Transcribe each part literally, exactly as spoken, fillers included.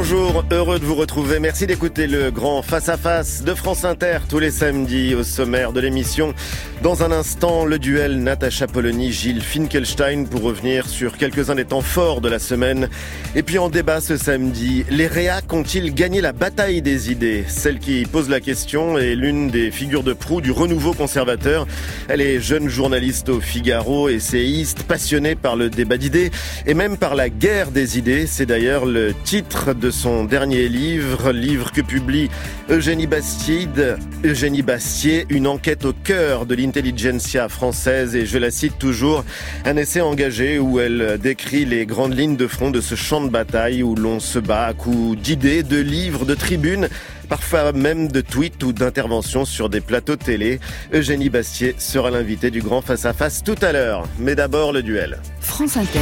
Bonjour, heureux de vous retrouver. Merci d'écouter le grand face-à-face de France Inter tous les samedis au sommaire de l'émission. Dans un instant, le duel Natacha Polony-Gilles Finkelstein pour revenir sur quelques-uns des temps forts de la semaine. Et puis en débat ce samedi, les réacs ont-ils gagné la bataille des idées ? Celle qui pose la question est l'une des figures de proue du renouveau conservateur. Elle est jeune journaliste au Figaro, essayiste, passionnée par le débat d'idées et même par la guerre des idées. C'est d'ailleurs le titre de son dernier livre, livre que publie Eugénie Bastier, Eugénie Bastier, une enquête au cœur de l'intelligentsia française, et je la cite toujours, un essai engagé où elle décrit les grandes lignes de front de ce champ de bataille où l'on se bat à coups d'idées, de livres, de tribunes, parfois même de tweets ou d'interventions sur des plateaux télé. Eugénie Bastier sera l'invitée du grand face-à-face tout à l'heure. Mais d'abord le duel. France Inter,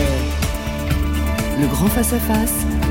le grand face-à-face.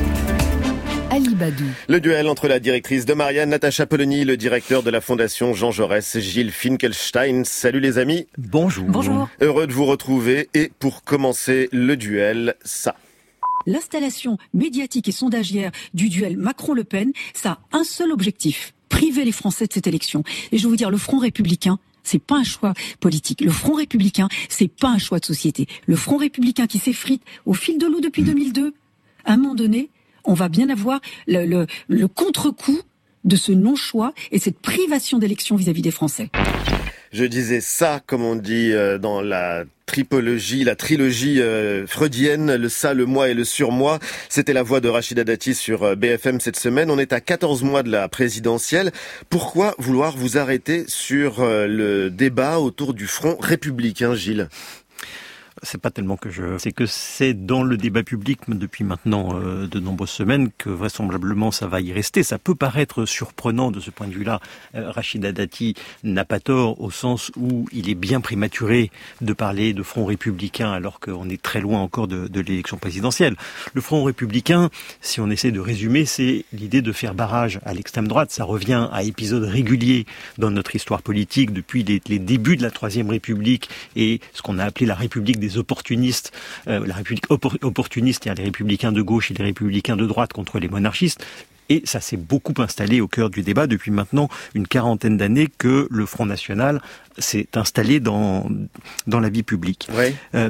Ali Badou. Le duel entre la directrice de Marianne, Natacha Polony, le directeur de la Fondation Jean Jaurès, Gilles Finkelstein. Salut les amis. Bonjour. Bonjour. Heureux de vous retrouver. Et pour commencer le duel, ça. L'installation médiatique et sondagière du duel Macron-Le Pen, ça a un seul objectif, priver les Français de cette élection. Et je vais vous dire, le Front républicain, c'est pas un choix politique. Le Front républicain, c'est pas un choix de société. Le Front républicain qui s'effrite au fil de l'eau depuis deux mille deux, à un moment donné, on va bien avoir le, le, le contre-coup de ce non-choix et cette privation d'élection vis-à-vis des Français. Je disais ça, comme on dit dans la tripologie, la trilogie euh, freudienne, le ça, le moi et le surmoi. C'était la voix de Rachida Dati sur B F M cette semaine. On est à quatorze mois de la présidentielle. Pourquoi vouloir vous arrêter sur euh, le débat autour du Front républicain, Gilles ? C'est pas tellement que je... C'est que c'est dans le débat public depuis maintenant euh, de nombreuses semaines que vraisemblablement ça va y rester. Ça peut paraître surprenant de ce point de vue-là. Euh, Rachida Dati n'a pas tort au sens où il est bien prématuré de parler de Front républicain alors qu'on est très loin encore de, de l'élection présidentielle. Le Front républicain, si on essaie de résumer, c'est l'idée de faire barrage à l'extrême droite. Ça revient à épisodes réguliers dans notre histoire politique depuis les, les débuts de la Troisième République et ce qu'on a appelé la République des opportunistes, euh, la République oppor- opportuniste, il y a les républicains de gauche et les républicains de droite contre les monarchistes. Et ça s'est beaucoup installé au cœur du débat depuis maintenant une quarantaine d'années que le Front National s'est installé dans, dans la vie publique. Ouais. Euh,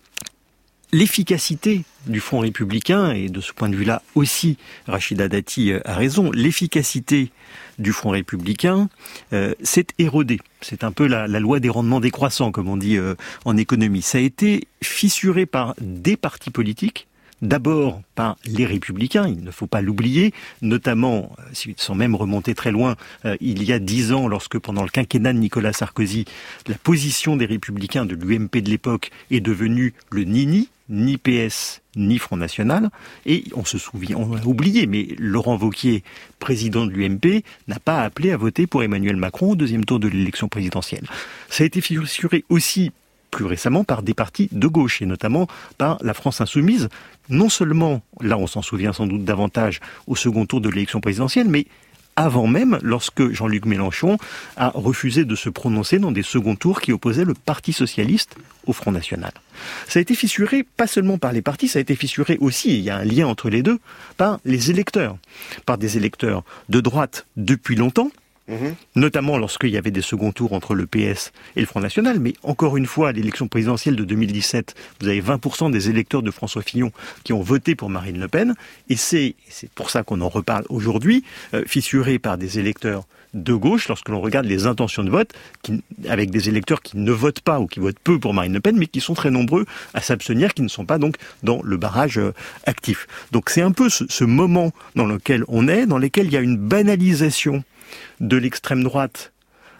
L'efficacité du Front républicain, et de ce point de vue-là aussi, Rachida Dati a raison, l'efficacité du Front républicain euh, s'est érodée. C'est un peu la, la loi des rendements décroissants, comme on dit euh, en économie. Ça a été fissuré par des partis politiques, d'abord par les Républicains, il ne faut pas l'oublier, notamment, sans même remonter très loin, euh, il y a dix ans, lorsque pendant le quinquennat de Nicolas Sarkozy, la position des Républicains de l'U M P de l'époque est devenue le ni-ni, ni P S, ni Front National, et on se souvient, on a oublié, mais Laurent Wauquiez, président de l'U M P, n'a pas appelé à voter pour Emmanuel Macron au deuxième tour de l'élection présidentielle. Ça a été fissuré aussi plus récemment par des partis de gauche, et notamment par la France Insoumise, non seulement, là on s'en souvient sans doute davantage, au second tour de l'élection présidentielle, mais avant même, lorsque Jean-Luc Mélenchon a refusé de se prononcer dans des seconds tours qui opposaient le Parti socialiste au Front National. Ça a été fissuré, pas seulement par les partis, ça a été fissuré aussi, il y a un lien entre les deux, par les électeurs, par des électeurs de droite depuis longtemps, Mmh. notamment lorsqu'il y avait des seconds tours entre le P S et le Front National, mais encore une fois, à l'élection présidentielle de deux mille dix-sept, vous avez vingt pour cent des électeurs de François Fillon qui ont voté pour Marine Le Pen, et c'est, c'est pour ça qu'on en reparle aujourd'hui, euh, fissuré par des électeurs de gauche, lorsque l'on regarde les intentions de vote, qui, avec des électeurs qui ne votent pas ou qui votent peu pour Marine Le Pen, mais qui sont très nombreux à s'abstenir, qui ne sont pas donc dans le barrage euh, actif. Donc c'est un peu ce, ce moment dans lequel on est, dans lequel il y a une banalisation de l'extrême droite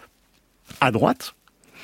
à droite.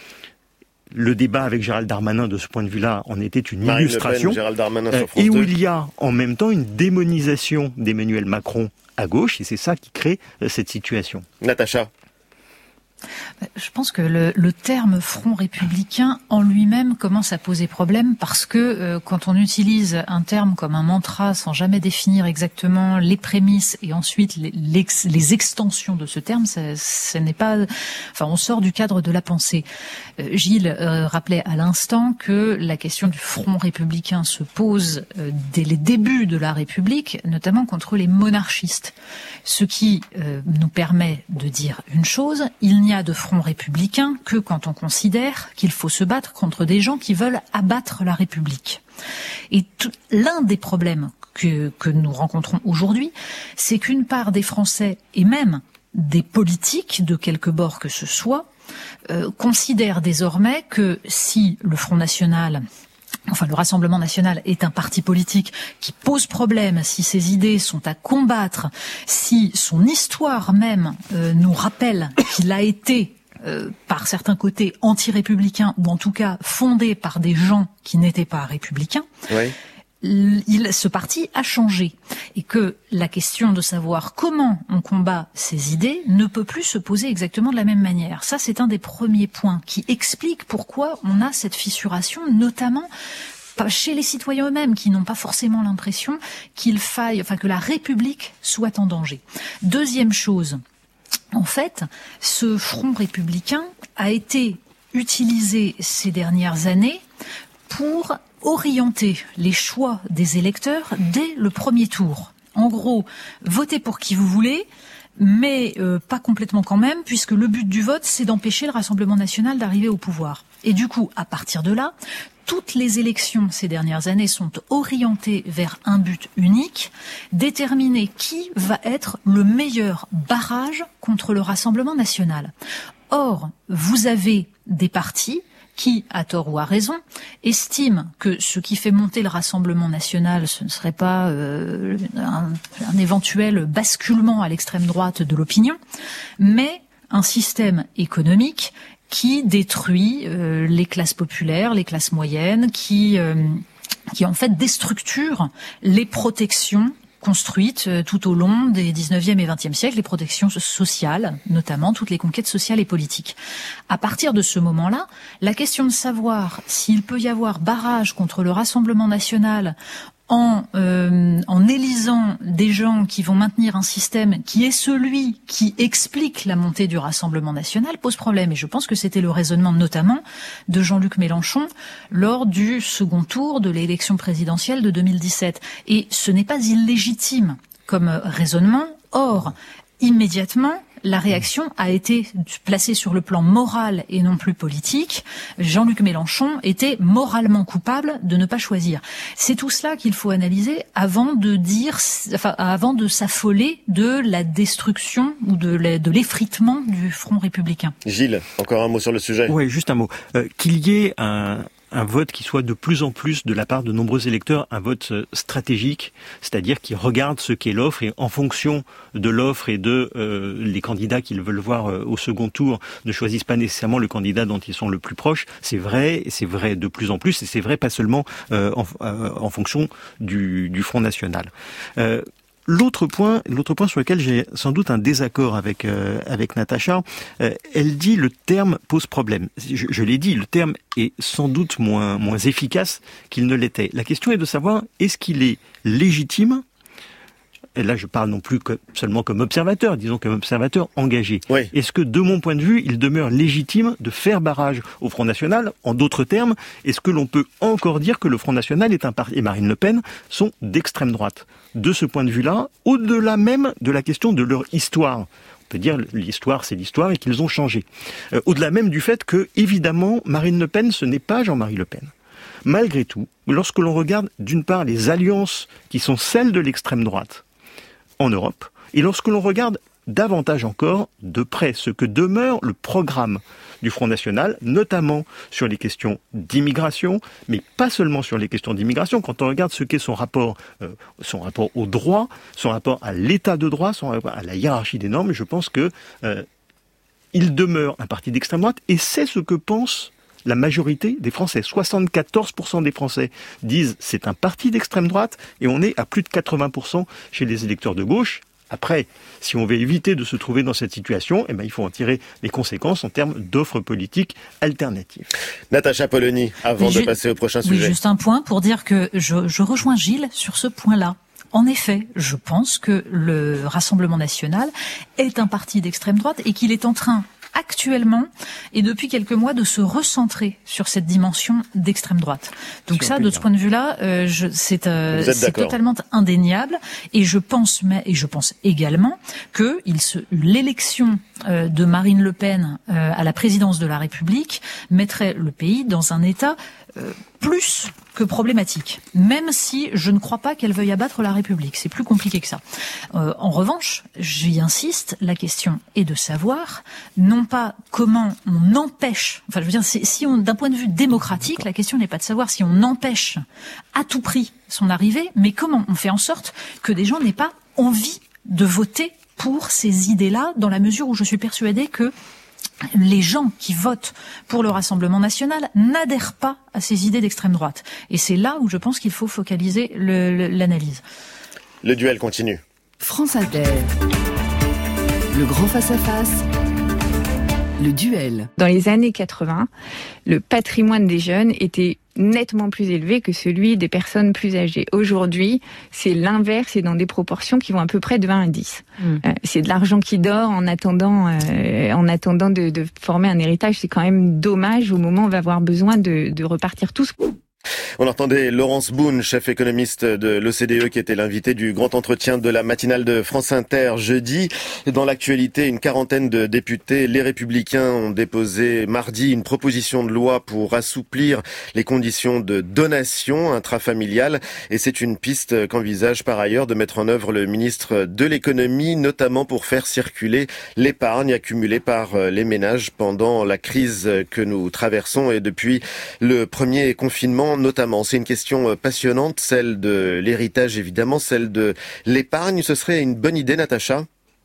Le débat avec Gérald Darmanin, de ce point de vue-là, en était une Marine illustration. Le Pen, Gérald Darmanin sur France et où deux. Il y a en même temps une démonisation d'Emmanuel Macron à gauche, et c'est ça qui crée cette situation. Natacha. Je pense que le, le terme Front républicain en lui-même commence à poser problème parce que euh, quand on utilise un terme comme un mantra sans jamais définir exactement les prémices et ensuite les, les, les extensions de ce terme, ça, ça n'est pas, enfin, on sort du cadre de la pensée. Euh, Gilles euh, rappelait à l'instant que la question du Front républicain se pose euh, dès les débuts de la République, notamment contre les monarchistes. Ce qui euh, nous permet de dire une chose, il n'y a de front républicain que quand on considère qu'il faut se battre contre des gens qui veulent abattre la République. Et tout, l'un des problèmes que, que nous rencontrons aujourd'hui, c'est qu'une part des Français et même des politiques de quelque bord que ce soit euh, considèrent désormais que si le Front National, enfin le Rassemblement National est un parti politique qui pose problème, si ses idées sont à combattre, si son histoire même euh, nous rappelle qu'il a été euh, par certains côtés anti-républicain ou en tout cas fondé par des gens qui n'étaient pas républicains, oui. il, ce parti a changé et que la question de savoir comment on combat ces idées ne peut plus se poser exactement de la même manière. Ça, c'est un des premiers points qui explique pourquoi on a cette fissuration, notamment chez les citoyens eux-mêmes qui n'ont pas forcément l'impression qu'il faille, enfin que la République soit en danger. Deuxième chose, en fait, ce front républicain a été utilisé ces dernières années pour orienter les choix des électeurs dès le premier tour. En gros, votez pour qui vous voulez, mais euh, pas complètement quand même, puisque le but du vote, c'est d'empêcher le Rassemblement national d'arriver au pouvoir. Et du coup, à partir de là, toutes les élections ces dernières années sont orientées vers un but unique, déterminer qui va être le meilleur barrage contre le Rassemblement national. Or, vous avez des partis qui, à tort ou à raison, estiment que ce qui fait monter le Rassemblement national, ce ne serait pas euh, un, un éventuel basculement à l'extrême droite de l'opinion, mais un système économique qui détruit euh, les classes populaires, les classes moyennes, qui, euh, qui en fait déstructure les protections construites tout au long des dix-neuvième et vingtième siècles, les protections sociales, notamment toutes les conquêtes sociales et politiques. À partir de ce moment-là, la question de savoir s'il peut y avoir barrage contre le Rassemblement national en, euh, en élisant des gens qui vont maintenir un système qui est celui qui explique la montée du Rassemblement national pose problème. Et je pense que c'était le raisonnement notamment de Jean-Luc Mélenchon lors du second tour de l'élection présidentielle de deux mille dix-sept. Et ce n'est pas illégitime comme raisonnement. Or, immédiatement, la réaction a été placée sur le plan moral et non plus politique. Jean-Luc Mélenchon était moralement coupable de ne pas choisir. C'est tout cela qu'il faut analyser avant de dire, enfin, avant de s'affoler de la destruction ou de l'effritement du Front républicain. Gilles, encore un mot sur le sujet. Oui, juste un mot. Euh, qu'il y ait un... un vote qui soit de plus en plus de la part de nombreux électeurs un vote stratégique, c'est-à-dire qui regarde ce qu'est l'offre et en fonction de l'offre et de euh, les candidats qu'ils veulent voir euh, au second tour ne choisissent pas nécessairement le candidat dont ils sont le plus proches. C'est vrai, et c'est vrai de plus en plus, et c'est vrai pas seulement euh, en, euh, en fonction du, du Front National. Euh, L'autre point, l'autre point sur lequel j'ai sans doute un désaccord avec euh, avec Natacha, euh, elle dit le terme pose problème. Je, je l'ai dit, le terme est sans doute moins moins efficace qu'il ne l'était. La question est de savoir est-ce qu'il est légitime. Et là, je parle non plus que, seulement comme observateur, disons comme observateur engagé. Oui. Est-ce que, de mon point de vue, il demeure légitime de faire barrage au Front National? En d'autres termes, est-ce que l'on peut encore dire que le Front National est un parti, et Marine Le Pen sont d'extrême droite? De ce point de vue-là, au-delà même de la question de leur histoire, on peut dire l'histoire, c'est l'histoire et qu'ils ont changé. Euh, au-delà même du fait que, évidemment, Marine Le Pen, ce n'est pas Jean-Marie Le Pen. Malgré tout, lorsque l'on regarde, d'une part, les alliances qui sont celles de l'extrême droite, en Europe, et lorsque l'on regarde davantage encore de près ce que demeure le programme du Front National, notamment sur les questions d'immigration, mais pas seulement sur les questions d'immigration. Quand on regarde ce qu'est son rapport, euh, son rapport au droit, son rapport à l'état de droit, son rapport à la hiérarchie des normes, je pense que euh, il demeure un parti d'extrême droite, et c'est ce que pense la majorité des Français. soixante-quatorze pour cent des Français disent c'est un parti d'extrême droite, et on est à plus de quatre-vingts pour cent chez les électeurs de gauche. Après, si on veut éviter de se trouver dans cette situation, eh ben, il faut en tirer les conséquences en termes d'offres politiques alternatives. Natacha Polony, avant je, de passer au prochain oui, sujet. Juste un point pour dire que je, je rejoins Gilles sur ce point-là. En effet, je pense que le Rassemblement national est un parti d'extrême droite et qu'il est en train actuellement et depuis quelques mois de se recentrer sur cette dimension d'extrême droite. Donc ça, de ce point de vue-là, euh, je, c'est, euh, c'est totalement indéniable. Et je pense, mais et je pense également que il se, l'élection euh, de Marine Le Pen euh, à la présidence de la République mettrait le pays dans un état euh, plus que problématique, même si je ne crois pas qu'elle veuille abattre la République. C'est plus compliqué que ça. Euh, en revanche, j'y insiste, la question est de savoir, non pas comment on empêche, enfin je veux dire, si on, d'un point de vue démocratique, la question n'est pas de savoir si on empêche à tout prix son arrivée, mais comment on fait en sorte que des gens n'aient pas envie de voter pour ces idées-là, dans la mesure où je suis persuadée que les gens qui votent pour le Rassemblement national n'adhèrent pas à ces idées d'extrême droite. Et c'est là où je pense qu'il faut focaliser le, le, l'analyse. Le duel continue. France Inter. Le grand face-à-face. Le duel. Dans les années quatre-vingts, le patrimoine des jeunes était nettement plus élevé que celui des personnes plus âgées. Aujourd'hui, c'est l'inverse et dans des proportions qui vont à peu près de vingt à dix. Mmh. Euh, c'est de l'argent qui dort en attendant, euh, en attendant de, de former un héritage. C'est quand même dommage au moment où on va avoir besoin de, de repartir tous. On entendait Laurence Boone, chef économiste de l'O C D E, qui était l'invité du grand entretien de la matinale de France Inter jeudi. Dans l'actualité, une quarantaine de députés, les Républicains, ont déposé mardi une proposition de loi pour assouplir les conditions de donation intrafamiliale. Et c'est une piste qu'envisage par ailleurs de mettre en œuvre le ministre de l'économie, notamment pour faire circuler l'épargne accumulée par les ménages pendant la crise que nous traversons et depuis le premier confinement notamment. C'est une question passionnante, celle de l'héritage évidemment, celle de l'épargne. Ce serait une bonne idée, Natacha ?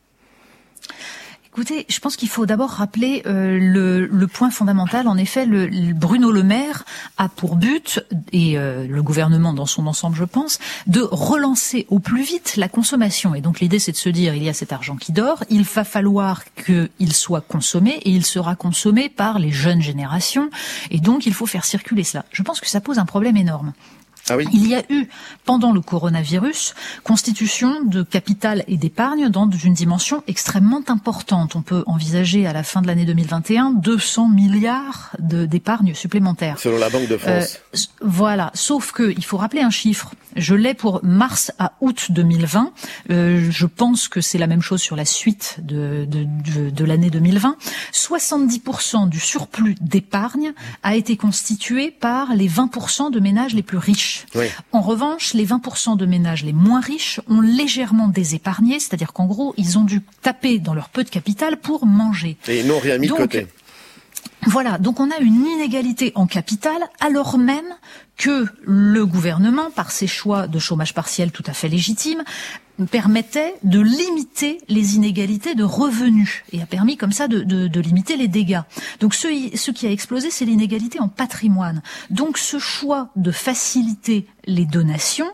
Écoutez, je pense qu'il faut d'abord rappeler euh, le, le point fondamental. En effet, le, le Bruno Le Maire a pour but, et euh, le gouvernement dans son ensemble, je pense, de relancer au plus vite la consommation. Et donc l'idée, c'est de se dire, il y a cet argent qui dort, il va falloir qu'il soit consommé, et il sera consommé par les jeunes générations. Et donc, il faut faire circuler cela. Je pense que ça pose un problème énorme. Ah oui. Il y a eu, pendant le coronavirus, constitution de capital et d'épargne dans une dimension extrêmement importante. On peut envisager à la fin de l'année deux mille vingt et un deux cents milliards de, d'épargne supplémentaire. Selon la Banque de France. Euh, voilà. Sauf que, il faut rappeler un chiffre. Je l'ai pour mars à août deux mille vingt. Euh, je pense que c'est la même chose sur la suite de, de, de, de l'année deux mille vingt. soixante-dix pour cent du surplus d'épargne a été constitué par les vingt pour cent de ménages les plus riches. Oui. En revanche, les vingt pour cent de ménages les moins riches ont légèrement désépargné, c'est-à-dire qu'en gros, ils ont dû taper dans leur peu de capital pour manger. Et ils n'ont rien mis de côté. Voilà, donc on a une inégalité en capital, alors même que le gouvernement, par ses choix de chômage partiel tout à fait légitimes, permettait de limiter les inégalités de revenus et a permis comme ça de, de, de limiter les dégâts. Donc ce, ce qui a explosé, c'est l'inégalité en patrimoine. Donc ce choix de faciliter les donations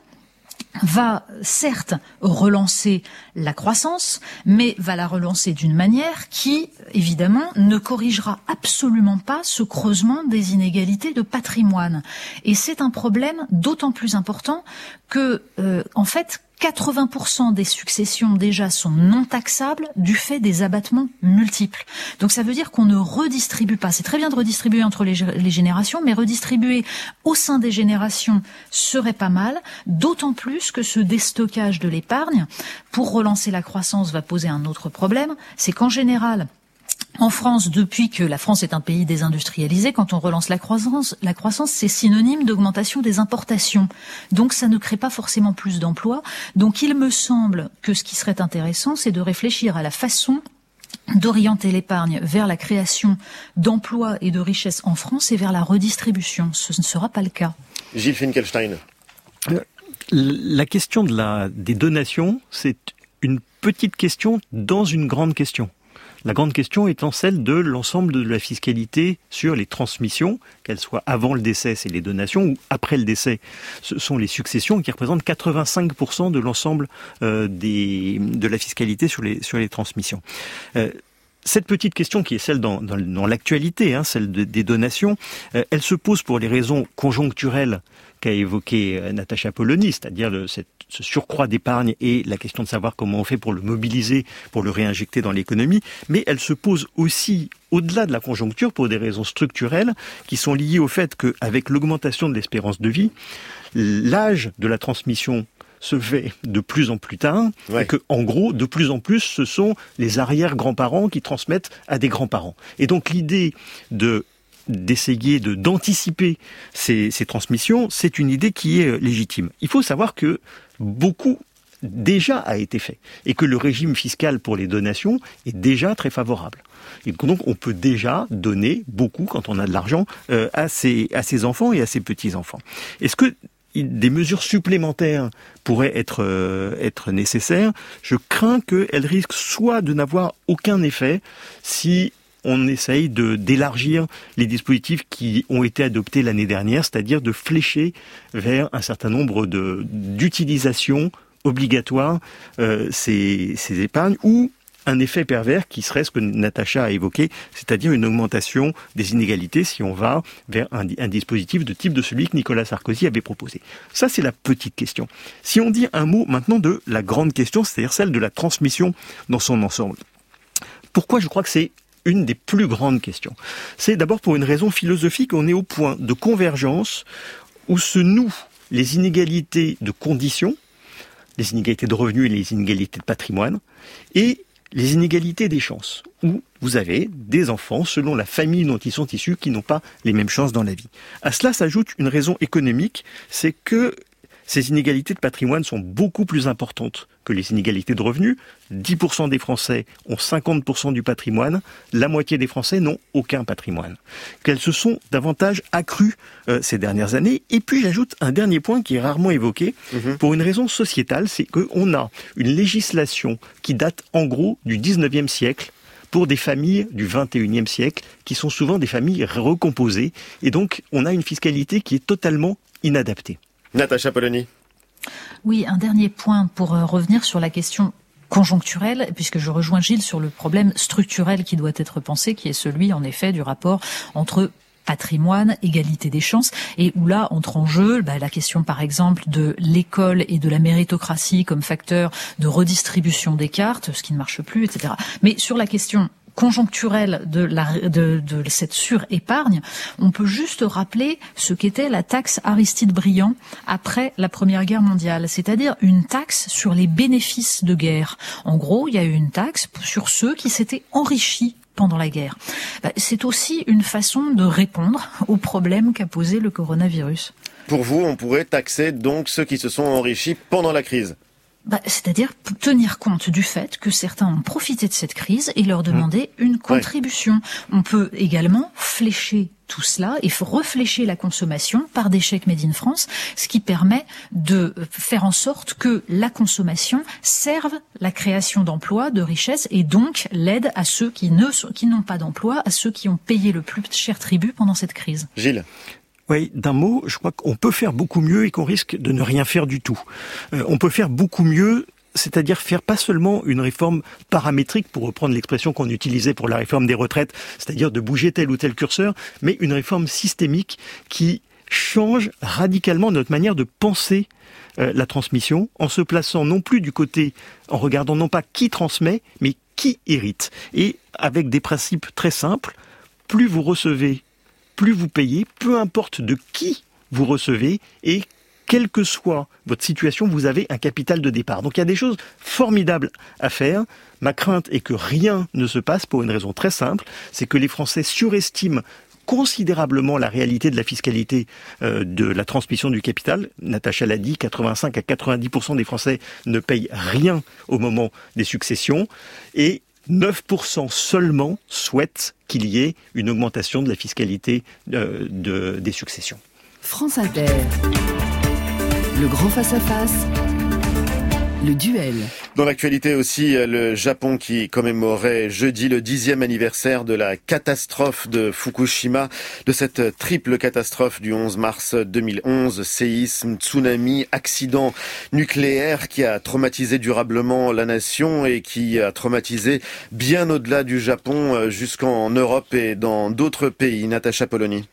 va certes relancer la croissance, mais va la relancer d'une manière qui, évidemment, ne corrigera absolument pas ce creusement des inégalités de patrimoine. Et c'est un problème d'autant plus important que, euh, en fait, quatre-vingts pour cent des successions déjà sont non taxables du fait des abattements multiples. Donc ça veut dire qu'on ne redistribue pas. C'est très bien de redistribuer entre les, les générations, mais redistribuer au sein des générations serait pas mal, d'autant plus que ce déstockage de l'épargne, pour relancer la croissance, va poser un autre problème, c'est qu'en général, en France, depuis que la France est un pays désindustrialisé, quand on relance la croissance, la croissance, c'est synonyme d'augmentation des importations. Donc ça ne crée pas forcément plus d'emplois. Donc il me semble que ce qui serait intéressant, c'est de réfléchir à la façon d'orienter l'épargne vers la création d'emplois et de richesses en France et vers la redistribution. Ce ne sera pas le cas. Gilles Finkelstein. La question de la, des donations, c'est une petite question dans une grande question. La grande question étant celle de l'ensemble de la fiscalité sur les transmissions, qu'elles soient avant le décès, c'est les donations, ou après le décès, ce sont les successions qui représentent quatre-vingt-cinq pour cent de l'ensemble euh, des, de la fiscalité sur les, sur les transmissions. Euh, Cette petite question qui est celle dans, dans, dans l'actualité, hein, celle de, des donations, euh, elle se pose pour les raisons conjoncturelles qu'a évoqué euh, Natacha Polony, c'est-à-dire le, cette, ce surcroît d'épargne et la question de savoir comment on fait pour le mobiliser, pour le réinjecter dans l'économie, mais elle se pose aussi au-delà de la conjoncture pour des raisons structurelles qui sont liées au fait qu'avec l'augmentation de l'espérance de vie, l'âge de la transmission se fait de plus en plus tard, ouais. Et que, en gros, de plus en plus, ce sont les arrière-grands-parents qui transmettent à des grands-parents. Et donc, l'idée de d'essayer de d'anticiper ces, ces transmissions, c'est une idée qui est légitime. Il faut savoir que beaucoup déjà a été fait et que le régime fiscal pour les donations est déjà très favorable. Et donc, on peut déjà donner beaucoup, quand on a de l'argent, euh, à ses, à ses enfants et à ses petits-enfants. Est-ce que des mesures supplémentaires pourraient être, euh, être nécessaires? Je crains qu'elles risquent soit de n'avoir aucun effet si on essaye de, d'élargir les dispositifs qui ont été adoptés l'année dernière, c'est-à-dire de flécher vers un certain nombre de, d'utilisations obligatoires euh, ces, ces épargnes, ou un effet pervers qui serait ce que Natacha a évoqué, c'est-à-dire une augmentation des inégalités si on va vers un, un dispositif de type de celui que Nicolas Sarkozy avait proposé. Ça, c'est la petite question. Si on dit un mot maintenant de la grande question, c'est-à-dire celle de la transmission dans son ensemble. Pourquoi je crois que c'est une des plus grandes questions? C'est d'abord pour une raison philosophique, on est au point de convergence où se nouent les inégalités de conditions, les inégalités de revenus et les inégalités de patrimoine, et les inégalités des chances, où vous avez des enfants, selon la famille dont ils sont issus, qui n'ont pas les mêmes chances dans la vie. À cela s'ajoute une raison économique, c'est que ces inégalités de patrimoine sont beaucoup plus importantes que les inégalités de revenus. dix pour cent des Français ont cinquante pour cent du patrimoine, la moitié des Français n'ont aucun patrimoine. Qu'elles se sont davantage accrues euh, ces dernières années. Et puis j'ajoute un dernier point qui est rarement évoqué, mmh. pour une raison sociétale, c'est qu'on a une législation qui date en gros du dix-neuvième siècle, pour des familles du vingt et unième siècle, qui sont souvent des familles recomposées. Et donc, on a une fiscalité qui est totalement inadaptée. Natacha Polony. Oui, un dernier point pour euh, revenir sur la question conjoncturelle, puisque je rejoins Gilles sur le problème structurel qui doit être pensé, qui est celui, en effet, du rapport entre patrimoine, égalité des chances, et où là entre en jeu bah, la question par exemple de l'école et de la méritocratie comme facteur de redistribution des cartes, ce qui ne marche plus, et cetera. Mais sur la question conjoncturelle de, la, de, de cette surépargne, on peut juste rappeler ce qu'était la taxe Aristide-Briand après la Première Guerre mondiale, c'est-à-dire une taxe sur les bénéfices de guerre. En gros, il y a eu une taxe sur ceux qui s'étaient enrichis pendant la guerre. C'est aussi une façon de répondre aux problèmes qu'a posé le coronavirus. Pour vous, on pourrait taxer donc ceux qui se sont enrichis pendant la crise ? Bah, c'est-à-dire tenir compte du fait que certains ont profité de cette crise et leur demander mmh. une contribution. Ouais. On peut également flécher tout cela et reflécher la consommation par des chèques Made in France, ce qui permet de faire en sorte que la consommation serve la création d'emplois, de richesses, et donc l'aide à ceux qui ne qui n'ont pas d'emploi, à ceux qui ont payé le plus cher tribut pendant cette crise. Gilles. Oui, d'un mot, je crois qu'on peut faire beaucoup mieux et qu'on risque de ne rien faire du tout. Euh, on peut faire beaucoup mieux, c'est-à-dire faire pas seulement une réforme paramétrique, pour reprendre l'expression qu'on utilisait pour la réforme des retraites, c'est-à-dire de bouger tel ou tel curseur, mais une réforme systémique qui change radicalement notre manière de penser euh, la transmission, en se plaçant non plus du côté, en regardant non pas qui transmet, mais qui hérite. Et avec des principes très simples, plus vous recevez, plus vous payez, peu importe de qui vous recevez, et quelle que soit votre situation, vous avez un capital de départ. Donc il y a des choses formidables à faire. Ma crainte est que rien ne se passe pour une raison très simple, c'est que les Français surestiment considérablement la réalité de la fiscalité euh, de la transmission du capital. Natacha l'a dit, quatre-vingt-cinq à quatre-vingt-dix pour cent des Français ne payent rien au moment des successions, et neuf pour cent seulement souhaitent qu'il y ait une augmentation de la fiscalité euh, de, des successions. France Inter. Le grand face-à-face. Le duel. Dans l'actualité aussi, le Japon qui commémorait jeudi le dixième anniversaire de la catastrophe de Fukushima, de cette triple catastrophe du onze mars deux mille onze, séisme, tsunami, accident nucléaire qui a traumatisé durablement la nation et qui a traumatisé bien au-delà du Japon jusqu'en Europe et dans d'autres pays. Natacha Polony.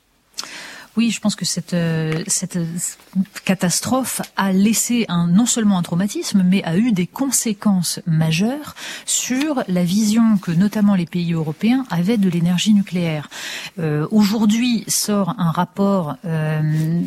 Oui, je pense que cette, euh, cette catastrophe a laissé un, non seulement un traumatisme, mais a eu des conséquences majeures sur la vision que notamment les pays européens avaient de l'énergie nucléaire. Euh, aujourd'hui sort un rapport euh,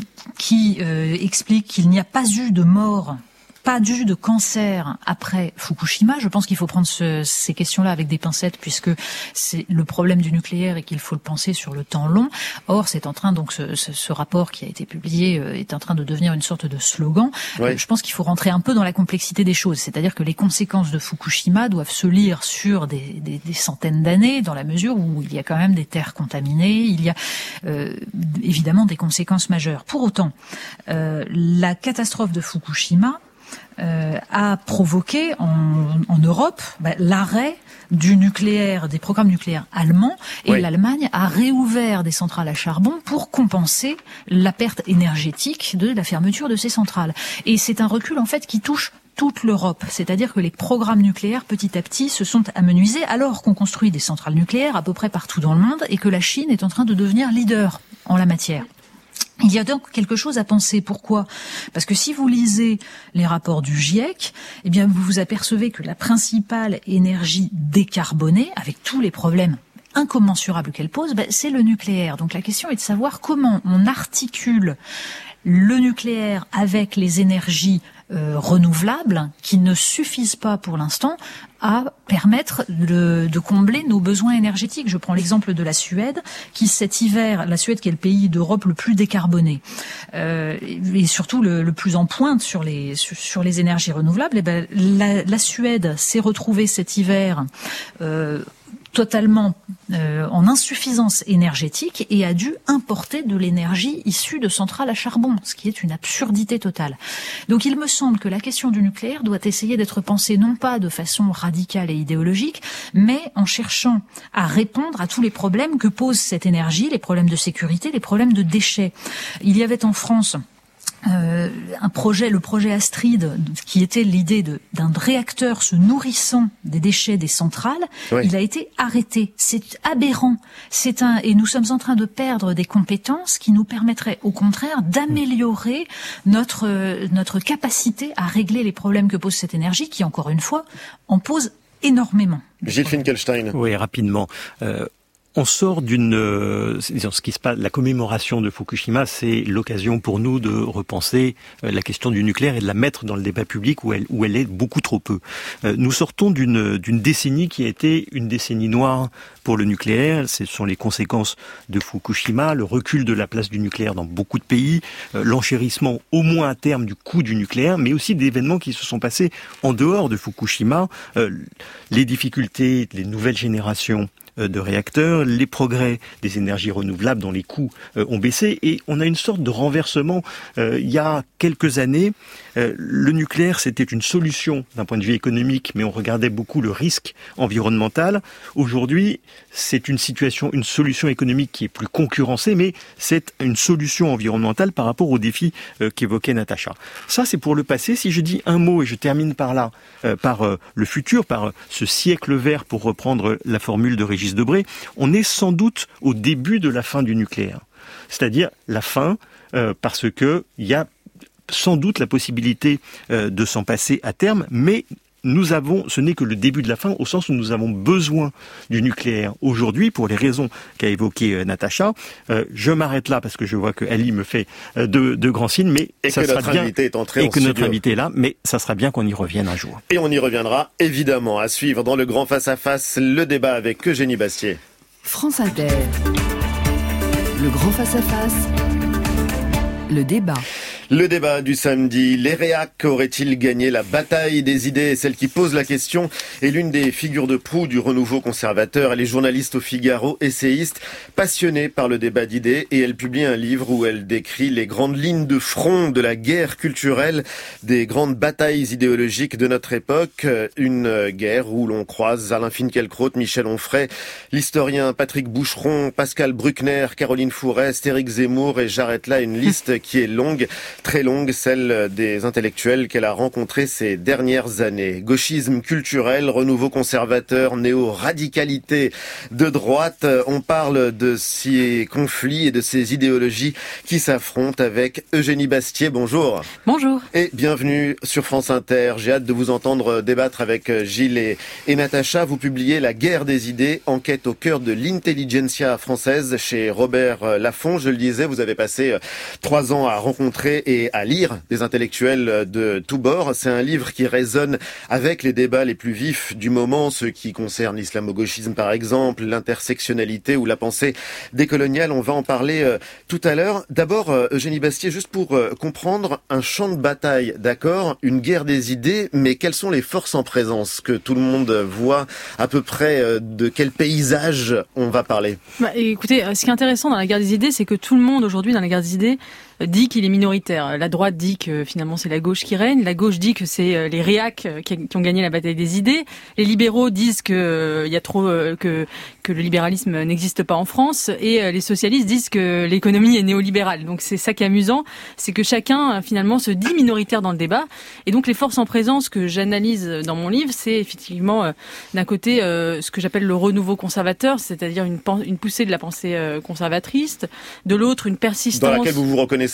qui euh, explique qu'il n'y a pas eu de mort, pas eu de cancer après Fukushima. Je pense qu'il faut prendre ce, ces questions-là avec des pincettes, puisque c'est le problème du nucléaire et qu'il faut le penser sur le temps long. Or, c'est en train, donc, ce, ce, ce rapport qui a été publié euh, est en train de devenir une sorte de slogan. Ouais. Euh, je pense qu'il faut rentrer un peu dans la complexité des choses. C'est-à-dire que les conséquences de Fukushima doivent se lire sur des, des, des centaines d'années, dans la mesure où il y a quand même des terres contaminées, il y a euh, évidemment des conséquences majeures. Pour autant, euh, la catastrophe de Fukushima Euh, a provoqué en, en Europe bah, l'arrêt du nucléaire, des programmes nucléaires allemands, et oui. l'Allemagne a réouvert des centrales à charbon pour compenser la perte énergétique de la fermeture de ces centrales. Et c'est un recul en fait qui touche toute l'Europe, c'est-à-dire que les programmes nucléaires petit à petit se sont amenuisés alors qu'on construit des centrales nucléaires à peu près partout dans le monde et que la Chine est en train de devenir leader en la matière. Il y a donc quelque chose à penser. Pourquoi ? Parce que si vous lisez les rapports du GIEC, eh bien vous vous apercevez que la principale énergie décarbonée, avec tous les problèmes incommensurables qu'elle pose, ben, c'est le nucléaire. Donc la question est de savoir comment on articule le nucléaire avec les énergies euh, renouvelables qui ne suffisent pas pour l'instant à permettre de, de combler nos besoins énergétiques. Je prends l'exemple de la Suède, qui cet hiver, la Suède qui est le pays d'Europe le plus décarboné, euh, et surtout le, le plus en pointe sur les sur, sur les énergies renouvelables. Et ben la, la Suède s'est retrouvée cet hiver euh, totalement euh, en insuffisance énergétique et a dû importer de l'énergie issue de centrales à charbon, ce qui est une absurdité totale. Donc il me semble que la question du nucléaire doit essayer d'être pensée non pas de façon radicale et idéologique, mais en cherchant à répondre à tous les problèmes que pose cette énergie, les problèmes de sécurité, les problèmes de déchets. Il y avait en France Euh, un projet, le projet Astrid, qui était l'idée de, d'un réacteur se nourrissant des déchets des centrales. Oui. Il a été arrêté. C'est aberrant. C'est un, et nous sommes en train de perdre des compétences qui nous permettraient, au contraire, d'améliorer notre euh, notre capacité à régler les problèmes que pose cette énergie, qui, encore une fois, en pose énormément. Gilles Finkelstein. Oui, rapidement. Euh, On sort d'une, euh, ce qui se passe, la commémoration de Fukushima, c'est l'occasion pour nous de repenser euh, la question du nucléaire et de la mettre dans le débat public où elle, où elle est beaucoup trop peu. Euh, nous sortons d'une, d'une décennie qui a été une décennie noire pour le nucléaire. Ce sont les conséquences de Fukushima, le recul de la place du nucléaire dans beaucoup de pays, euh, l'enchérissement au moins à terme du coût du nucléaire, mais aussi d'événements qui se sont passés en dehors de Fukushima, euh, les difficultés, les nouvelles générations de réacteurs, les progrès des énergies renouvelables dont les coûts euh, ont baissé, et on a une sorte de renversement. Euh, il y a quelques années, euh, le nucléaire c'était une solution d'un point de vue économique, mais on regardait beaucoup le risque environnemental. Aujourd'hui, c'est une situation, une solution économique qui est plus concurrencée, mais c'est une solution environnementale par rapport aux défis euh, qu'évoquait Natacha. Ça, c'est pour le passé. Si je dis un mot, et je termine par là, euh, par euh, le futur, par euh, ce siècle vert, pour reprendre la formule de Régis Debray, on est sans doute au début de la fin du nucléaire. C'est-à-dire la fin, euh, parce que il y a sans doute la possibilité euh, de s'en passer à terme, mais nous avons, ce n'est que le début de la fin, au sens où nous avons besoin du nucléaire aujourd'hui, pour les raisons qu'a évoquées euh, Natacha. Euh, je m'arrête là, parce que je vois que Ali me fait euh, de, de grands signes, mais et ça que sera notre bien, invité est entré et en que studio. Notre invité est là, mais ça sera bien qu'on y revienne un jour. Et on y reviendra, évidemment, à suivre dans le grand face-à-face, le débat avec Eugénie Bastier. France Inter. Le grand face-à-face. Le débat. Le débat du samedi, les réacs auraient-ils gagné la bataille des idées? Celle qui pose la question est l'une des figures de proue du renouveau conservateur. Elle est journaliste au Figaro, essayiste, passionnée par le débat d'idées, et elle publie un livre où elle décrit les grandes lignes de front de la guerre culturelle, des grandes batailles idéologiques de notre époque. Une guerre où l'on croise Alain Finkielkraut, Michel Onfray, l'historien Patrick Boucheron, Pascal Bruckner, Caroline Fourest, Éric Zemmour, et j'arrête là une liste qui est longue. Très longue, celle des intellectuels qu'elle a rencontrés ces dernières années. Gauchisme culturel, renouveau conservateur, néo-radicalité de droite. On parle de ces conflits et de ces idéologies qui s'affrontent avec Eugénie Bastier. Bonjour. Bonjour. Et bienvenue sur France Inter. J'ai hâte de vous entendre débattre avec Gilles et, et Natacha. Vous publiez La guerre des idées, enquête au cœur de l'intelligentsia française chez Robert Laffont. Je le disais, vous avez passé trois ans à rencontrer et à lire des intellectuels de tous bords. C'est un livre qui résonne avec les débats les plus vifs du moment, ceux qui concernent l'islamo-gauchisme par exemple, l'intersectionnalité ou la pensée décoloniale. On va en parler euh, tout à l'heure. D'abord, euh, Eugénie Bastier, juste pour euh, comprendre un champ de bataille, d'accord, une guerre des idées, mais quelles sont les forces en présence que tout le monde voit à peu près euh, de quel paysage on va parler? Bah, écoutez, ce qui est intéressant dans la guerre des idées, c'est que tout le monde aujourd'hui dans la guerre des idées dit qu'il est minoritaire. La droite dit que finalement c'est la gauche qui règne, la gauche dit que c'est les réacs qui ont gagné la bataille des idées, les libéraux disent que il y a trop que que le libéralisme n'existe pas en France, et les socialistes disent que l'économie est néolibérale. Donc c'est ça qui est amusant, c'est que chacun finalement se dit minoritaire dans le débat, et donc les forces en présence que j'analyse dans mon livre, c'est effectivement d'un côté ce que j'appelle le renouveau conservateur, c'est-à-dire une, une poussée de la pensée conservatrice, de l'autre une persistance dans laquelle vous vous reconnaissez.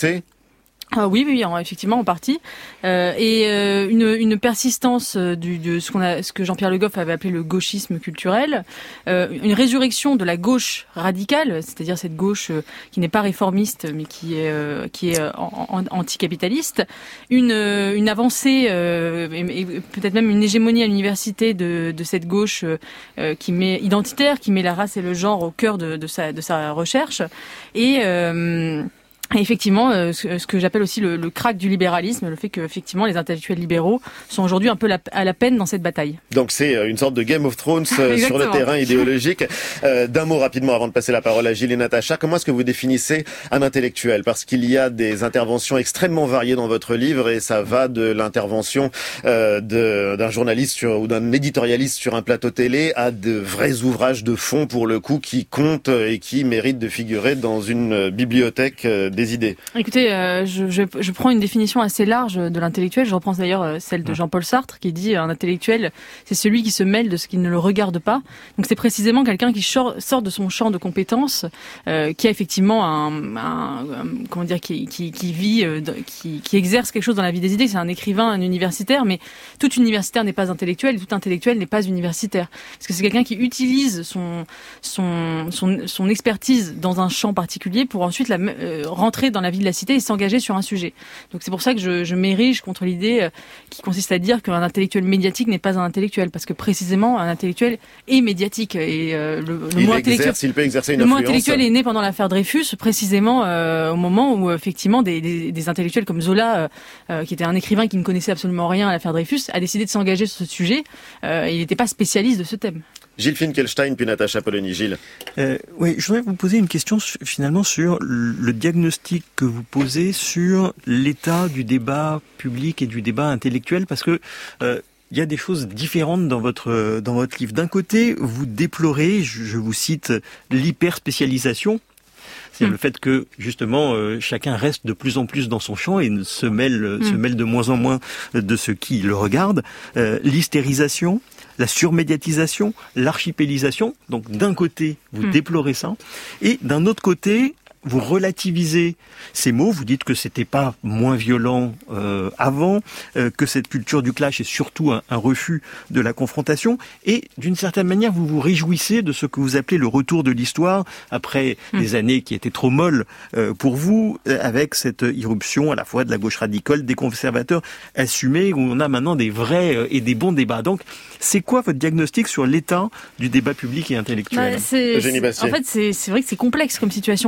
Ah oui, oui, effectivement, en partie, euh, et euh, une, une persistance du, de ce qu'on a, ce que Jean-Pierre Le Goff avait appelé le gauchisme culturel, euh, une résurrection de la gauche radicale, c'est-à-dire cette gauche euh, qui n'est pas réformiste mais qui est euh, qui est euh, en, en, anticapitaliste, une une avancée euh, et, et peut-être même une hégémonie à l'université de, de cette gauche euh, qui met identitaire, qui met la race et le genre au cœur de, de sa de sa recherche, et euh, Et effectivement, euh, ce que j'appelle aussi le, le crack du libéralisme, le fait que effectivement les intellectuels libéraux sont aujourd'hui un peu la, à la peine dans cette bataille. Donc c'est une sorte de Game of Thrones euh, sur le terrain idéologique. Euh, d'un mot rapidement avant de passer la parole à Gilles et Natacha, comment est-ce que vous définissez un intellectuel? Parce qu'il y a des interventions extrêmement variées dans votre livre, et ça va de l'intervention euh, de, d'un journaliste sur, ou d'un éditorialiste sur un plateau télé à de vrais ouvrages de fond pour le coup qui comptent et qui méritent de figurer dans une bibliothèque euh, des idées. Écoutez, euh, je, je, je prends une définition assez large de l'intellectuel. Je reprends d'ailleurs celle de Jean-Paul Sartre qui dit un intellectuel, c'est celui qui se mêle de ce qui ne le regarde pas. Donc c'est précisément quelqu'un qui sort, sort de son champ de compétences, euh, qui a effectivement un, un, un comment dire, qui, qui, qui vit, euh, qui, qui exerce quelque chose dans la vie des idées. C'est un écrivain, un universitaire, mais tout universitaire n'est pas intellectuel, et tout intellectuel n'est pas universitaire. Parce que c'est quelqu'un qui utilise son, son, son, son expertise dans un champ particulier pour ensuite la euh, rentrer dans la vie de la cité et s'engager sur un sujet. Donc c'est pour ça que je, je m'érige contre l'idée euh, qui consiste à dire qu'un intellectuel médiatique n'est pas un intellectuel, parce que précisément un intellectuel est médiatique, et euh, le, le il mot exerce, intellectuel, il peut exercer une le mot influence. intellectuel est né pendant l'affaire Dreyfus, précisément euh, au moment où effectivement des, des, des intellectuels comme Zola, euh, euh, qui était un écrivain qui ne connaissait absolument rien à l'affaire Dreyfus, a décidé de s'engager sur ce sujet. Euh, il n'était pas spécialiste de ce thème. Gilles Finkelstein, puis Natacha Polony. Gilles. Euh, oui, je voudrais vous poser une question finalement sur le diagnostic que vous posez sur l'état du débat public et du débat intellectuel, parce que euh, il y a des choses différentes dans votre dans votre livre. D'un côté, vous déplorez, je, je vous cite, l'hyperspécialisation. C'est mmh. le fait que justement euh, chacun reste de plus en plus dans son champ et se mêle mmh. se mêle de moins en moins de ceux qui le regardent. Euh, l'hystérisation, la surmédiatisation, l'archipélisation. Donc d'un côté, vous mmh. déplorez ça, et d'un autre côté, vous relativisez ces mots, vous dites que c'était pas moins violent euh, avant, euh, que cette culture du clash est surtout un, un refus de la confrontation, et d'une certaine manière vous vous réjouissez de ce que vous appelez le retour de l'histoire après mmh. des années qui étaient trop molles euh, pour vous, euh, avec cette irruption à la fois de la gauche radicale, des conservateurs assumés, où on a maintenant des vrais euh, et des bons débats. Donc c'est quoi votre diagnostic sur l'état du débat public et intellectuel? bah, c'est, Eugénie Bastier. En fait c'est, c'est vrai que c'est complexe comme situation, parce que d'un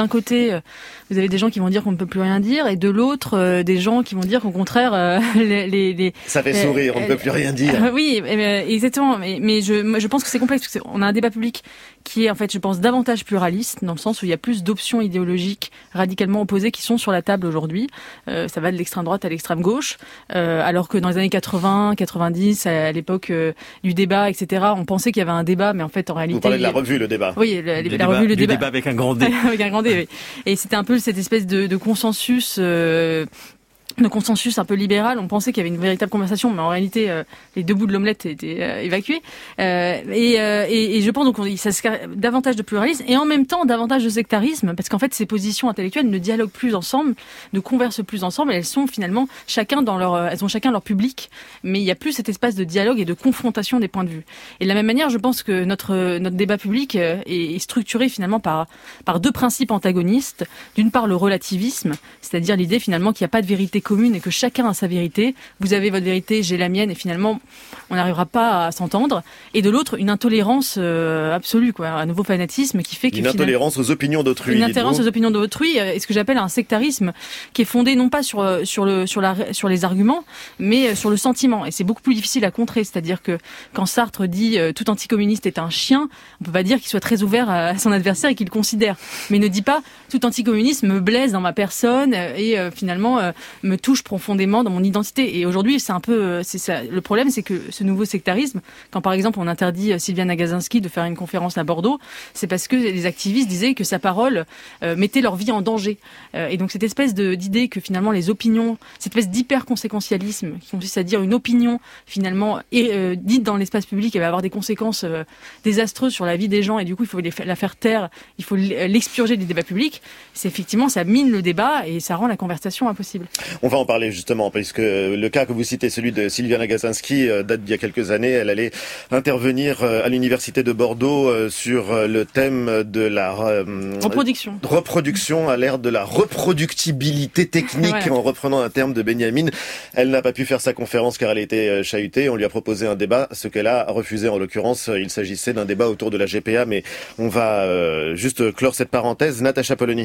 côté, vous avez des gens qui vont dire qu'on ne peut plus rien dire, et de l'autre, des gens qui vont dire qu'au contraire, les, les, les ça fait sourire, on ne peut plus rien dire. Euh, oui, exactement. Mais, mais je, je pense que c'est complexe parce qu'on a un débat public qui est en fait, je pense, davantage pluraliste dans le sens où il y a plus d'options idéologiques radicalement opposées qui sont sur la table aujourd'hui. Euh, ça va de l'extrême droite à l'extrême gauche, euh, alors que dans les années quatre-vingts, quatre-vingt-dix, à l'époque euh, du débat, et cetera, on pensait qu'il y avait un débat, mais en fait, en réalité, vous parlez de la revue Le Débat. Oui, la, la débat, revue Le Débat. débat avec un grand D. avec un grand D. Oui. Et c'était un peu cette espèce de, de consensus. Euh, de consensus un peu libéral, on pensait qu'il y avait une véritable conversation, mais en réalité, euh, les deux bouts de l'omelette étaient euh, évacués. Euh, et, euh, et, et je pense donc on, ça se davantage de pluralisme et en même temps davantage de sectarisme, parce qu'en fait, ces positions intellectuelles ne dialoguent plus ensemble, ne conversent plus ensemble. Elles sont finalement chacun dans leur, elles ont chacun leur public, mais il n'y a plus cet espace de dialogue et de confrontation des points de vue. Et de la même manière, je pense que notre notre débat public est, est structuré finalement par par deux principes antagonistes. D'une part, le relativisme, c'est-à-dire l'idée finalement qu'il n'y a pas de vérité commune et que chacun a sa vérité. Vous avez votre vérité, j'ai la mienne, et finalement, on n'arrivera pas à s'entendre. Et de l'autre, une intolérance euh, absolue, quoi, un nouveau fanatisme qui fait que une intolérance aux opinions d'autrui. Une intolérance aux opinions d'autrui, et ce que j'appelle un sectarisme qui est fondé non pas sur sur le sur la sur les arguments, mais sur le sentiment. Et c'est beaucoup plus difficile à contrer. C'est-à-dire que quand Sartre dit euh, tout anticommuniste est un chien, on peut pas dire qu'il soit très ouvert à son adversaire et qu'il le considère, mais ne dit pas tout anticommuniste me blesse dans ma personne et euh, finalement euh, me touche profondément dans mon identité. Et aujourd'hui, c'est un peu, c'est ça. Le problème, c'est que ce nouveau sectarisme, quand par exemple on interdit Sylviane Agacinski de faire une conférence à Bordeaux, c'est parce que les activistes disaient que sa parole euh, mettait leur vie en danger. Euh, et donc cette espèce de d'idée que finalement les opinions, cette espèce d'hyper-conséquentialisme qui consiste à dire une opinion finalement et, euh, dite dans l'espace public, elle va avoir des conséquences euh, désastreuses sur la vie des gens et du coup il faut les, la faire taire, il faut l'expurger du débat public. C'est effectivement, ça mine le débat et ça rend la conversation impossible. On va en parler justement, parce que le cas que vous citez, celui de Sylviane Agacinski, date d'il y a quelques années. Elle allait intervenir à l'université de Bordeaux sur le thème de la euh, reproduction. reproduction à l'ère de la reproductibilité technique, ouais. En reprenant un terme de Benjamin. Elle n'a pas pu faire sa conférence car elle a été chahutée. On lui a proposé un débat, ce qu'elle a refusé en l'occurrence. Il s'agissait d'un débat autour de la G P A, mais on va euh, juste clore cette parenthèse. Natacha Polony.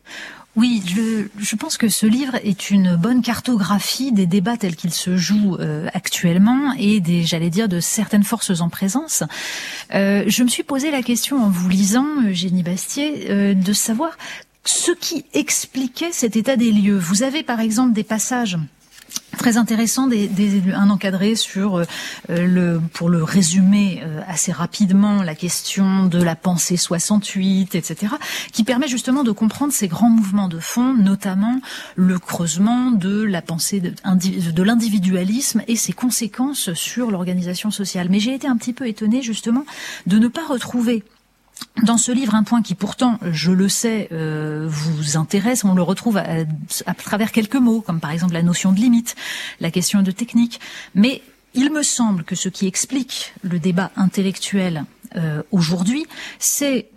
Oui, je, je pense que ce livre est une bonne cartographie des débats tels qu'ils se jouent euh, actuellement et des, j'allais dire, de certaines forces en présence. Euh, je me suis posé la question en vous lisant, Eugénie Bastier, euh, de savoir ce qui expliquait cet état des lieux. Vous avez par exemple des passages très intéressant, des, des, un encadré sur euh, le, pour le résumer euh, assez rapidement, la question de la pensée soixante-huit, et cetera, qui permet justement de comprendre ces grands mouvements de fond, notamment le creusement de la pensée de, de l'individualisme et ses conséquences sur l'organisation sociale. Mais j'ai été un petit peu étonnée justement de ne pas retrouver dans ce livre un point qui pourtant, je le sais, euh, vous intéresse. On le retrouve à, à travers quelques mots, comme par exemple la notion de limite, la question de technique. Mais il me semble que ce qui explique le débat intellectuel euh, aujourd'hui, c'est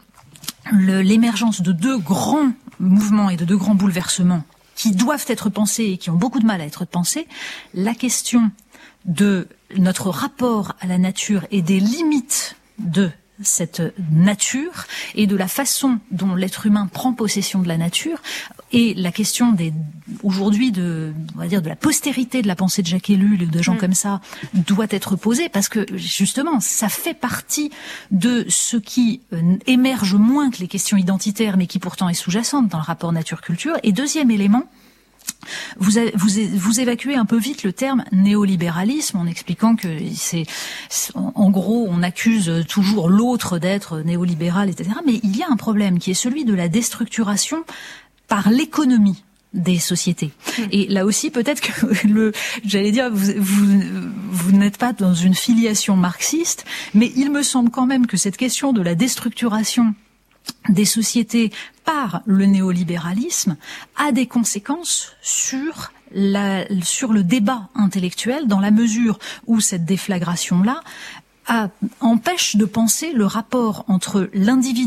le, l'émergence de deux grands mouvements et de deux grands bouleversements qui doivent être pensés et qui ont beaucoup de mal à être pensés. La question de notre rapport à la nature et des limites de cette nature et de la façon dont l'être humain prend possession de la nature, et la question des aujourd'hui de on va dire de la postérité de la pensée de Jacques Ellul et de gens mmh. comme ça doit être posée, parce que justement ça fait partie de ce qui euh, émerge moins que les questions identitaires, mais qui pourtant est sous-jacente dans le rapport nature-culture. Et deuxième élément, Vous, vous, vous évacuez un peu vite le terme néolibéralisme en expliquant que c'est, en gros, on accuse toujours l'autre d'être néolibéral, et cetera. Mais il y a un problème qui est celui de la déstructuration par l'économie des sociétés. Et là aussi, peut-être que le, j'allais dire, vous, vous, vous n'êtes pas dans une filiation marxiste, mais il me semble quand même que cette question de la déstructuration des sociétés par le néolibéralisme a des conséquences sur la, sur le débat intellectuel, dans la mesure où cette déflagration-là a, empêche de penser le rapport entre l'individu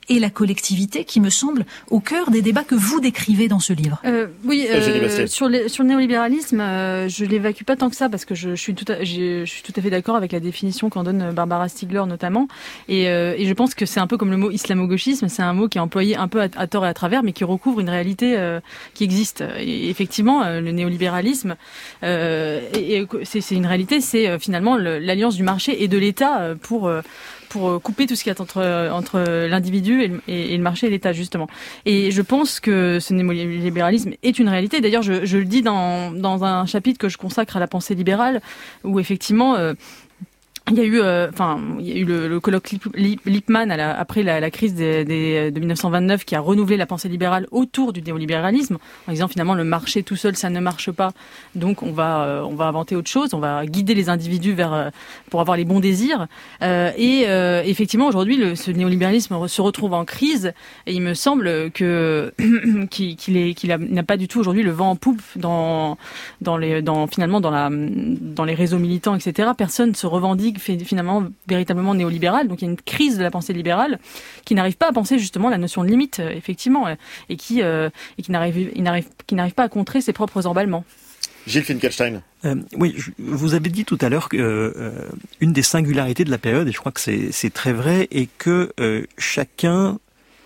et la collectivité qui me semble au cœur des débats que vous décrivez dans ce livre. Euh, oui, euh, sur, les, sur le néolibéralisme, euh, je l'évacue pas tant que ça parce que je, je, suis, tout à, je, je suis tout à fait d'accord avec la définition qu'en donne Barbara Stiegler notamment. Et, euh, et je pense que c'est un peu comme le mot islamo-gauchisme, c'est un mot qui est employé un peu à, à tort et à travers, mais qui recouvre une réalité euh, qui existe. Et effectivement, euh, le néolibéralisme, euh, et, et c'est, c'est une réalité, c'est euh, finalement le, l'alliance du marché et de l'État euh, pour... Euh, pour couper tout ce qu'il y a entre, entre l'individu et le, et, et le marché et l'État, justement. Et je pense que ce néolibéralisme est une réalité. D'ailleurs, je, je le dis dans, dans un chapitre que je consacre à la pensée libérale, où effectivement... Euh, Il y a eu, euh, enfin, il y a eu le, le colloque Lippmann à la, après la, la crise des, des, de dix-neuf cent vingt-neuf qui a renouvelé la pensée libérale autour du néolibéralisme en disant finalement le marché tout seul ça ne marche pas, donc on va euh, on va inventer autre chose, on va guider les individus vers euh, pour avoir les bons désirs. Euh, et euh, effectivement aujourd'hui le, ce néolibéralisme se retrouve en crise et il me semble que qu'il, qu'il, est, qu'il a, n'a pas du tout aujourd'hui le vent en poupe dans dans les dans finalement dans la dans les réseaux militants et cetera. Personne se revendique fait finalement véritablement néolibéral, donc il y a une crise de la pensée libérale qui n'arrive pas à penser justement la notion de limite, effectivement, et qui euh, et qui n'arrive, il n'arrive, qui n'arrive pas à contrer ses propres emballements. Gilles Finkelstein. Euh, oui, je, vous avez dit tout à l'heure que euh, une des singularités de la période, et je crois que c'est, c'est très vrai, est que euh, chacun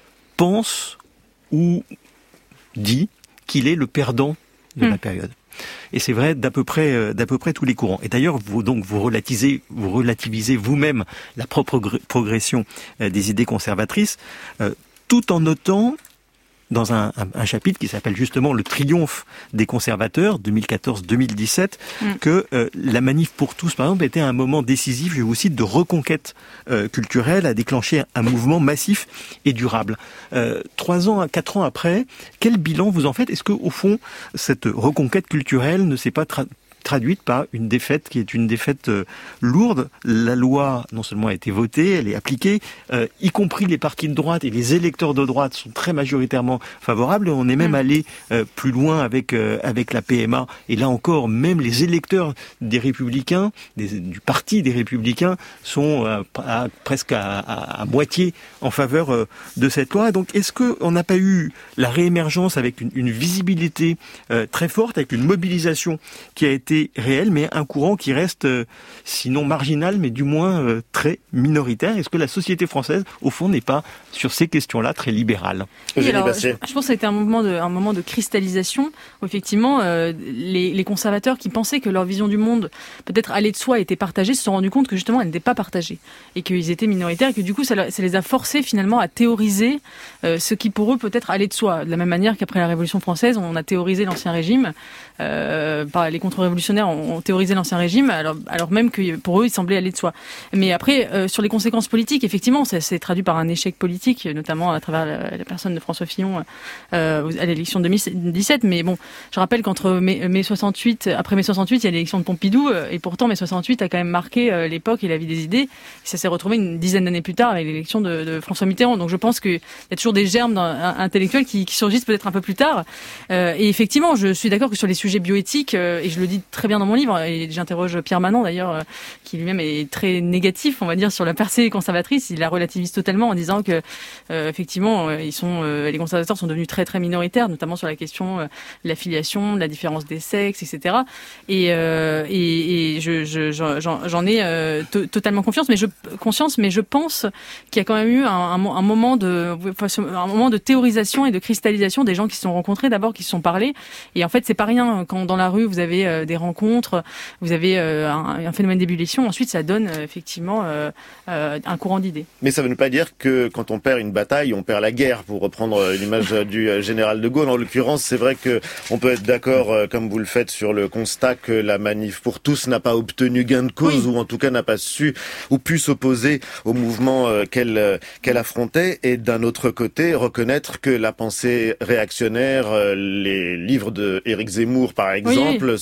pense ou dit qu'il est le perdant de mmh. la période. Et c'est vrai d'à peu près d'à peu près tous les courants. Et d'ailleurs, vous donc vous relativisez vous relativisez vous-même la propre progression des idées conservatrices, euh, tout en notant dans un, un, un chapitre qui s'appelle justement le triomphe des conservateurs deux mille quatorze deux mille dix-sept mm. que euh, la manif pour tous par exemple était un moment décisif, je vous cite, de reconquête euh, culturelle, a déclenché un mouvement massif et durable. Euh, trois ans, quatre ans après, quel bilan vous en faites? Est-ce que au fond cette reconquête culturelle ne s'est pas tra- traduite par une défaite qui est une défaite euh, lourde? La loi non seulement a été votée, elle est appliquée, euh, y compris les partis de droite et les électeurs de droite sont très majoritairement favorables. On est même mmh. allé euh, plus loin avec euh, avec la P M A. Et là encore, même les électeurs des Républicains, des, du parti des Républicains, sont euh, à, presque à, à, à moitié en faveur euh, de cette loi. Donc, est-ce que on n'a pas eu la réémergence avec une, une visibilité euh, très forte, avec une mobilisation qui a été réel, mais un courant qui reste, euh, sinon marginal, mais du moins euh, très minoritaire? Est-ce que la société française, au fond, n'est pas, sur ces questions-là, très libérale? Oui, alors, je, je pense que ça a été un moment de, un moment de cristallisation, où effectivement, euh, les, les conservateurs qui pensaient que leur vision du monde, peut-être allait de soi, était partagée, se sont rendus compte que justement, elle n'était pas partagée, et qu'ils étaient minoritaires, et que du coup, ça, ça les a forcés finalement à théoriser euh, ce qui pour eux peut-être allait de soi. De la même manière qu'après la Révolution française, on a théorisé l'Ancien Régime, euh, par les contre-révolutionnaires ont théorisé l'Ancien Régime, alors, alors même que pour eux, il semblait aller de soi. Mais après, euh, sur les conséquences politiques, effectivement, ça s'est traduit par un échec politique, notamment à travers la, la personne de François Fillon euh, à l'élection de deux mille dix-sept. Mais bon, je rappelle qu'entre mai, mai soixante-huit, après mai soixante-huit, il y a l'élection de Pompidou, et pourtant mai soixante-huit a quand même marqué euh, l'époque et la vie des idées. Et ça s'est retrouvé une dizaine d'années plus tard avec l'élection de, de François Mitterrand. Donc je pense qu'il y a toujours des germes dans, intellectuels qui, qui surgissent peut-être un peu plus tard. Euh, et effectivement, je suis d'accord que sur les sujets bioéthiques, euh, et je le dis très bien dans mon livre, et j'interroge Pierre Manon d'ailleurs, euh, qui lui-même est très négatif, on va dire, sur la percée conservatrice. Il la relativise totalement en disant que, euh, effectivement, euh, ils sont, euh, les conservateurs sont devenus très très minoritaires, notamment sur la question euh, de la filiation, de la différence des sexes, et cetera. Et, euh, et, et je, je, j'en, j'en ai euh, to- totalement confiance, mais je, conscience, mais je pense qu'il y a quand même eu un, un, un moment de, un moment de théorisation et de cristallisation des gens qui se sont rencontrés d'abord, qui se sont parlé. Et en fait, c'est pas rien quand dans la rue vous avez euh, des rencontres, vous avez euh, un, un phénomène d'ébullition, ensuite ça donne euh, effectivement euh, euh, un courant d'idées. Mais ça ne veut pas dire que quand on perd une bataille, on perd la guerre, pour reprendre l'image du général de Gaulle. En l'occurrence, c'est vrai que on peut être d'accord, euh, comme vous le faites, sur le constat que la manif pour tous n'a pas obtenu gain de cause, oui. ou en tout cas n'a pas su ou pu s'opposer au mouvement euh, qu'elle euh, qu'elle affrontait, et d'un autre côté, reconnaître que la pensée réactionnaire, euh, les livres de Éric Zemmour par exemple, oui. se vendent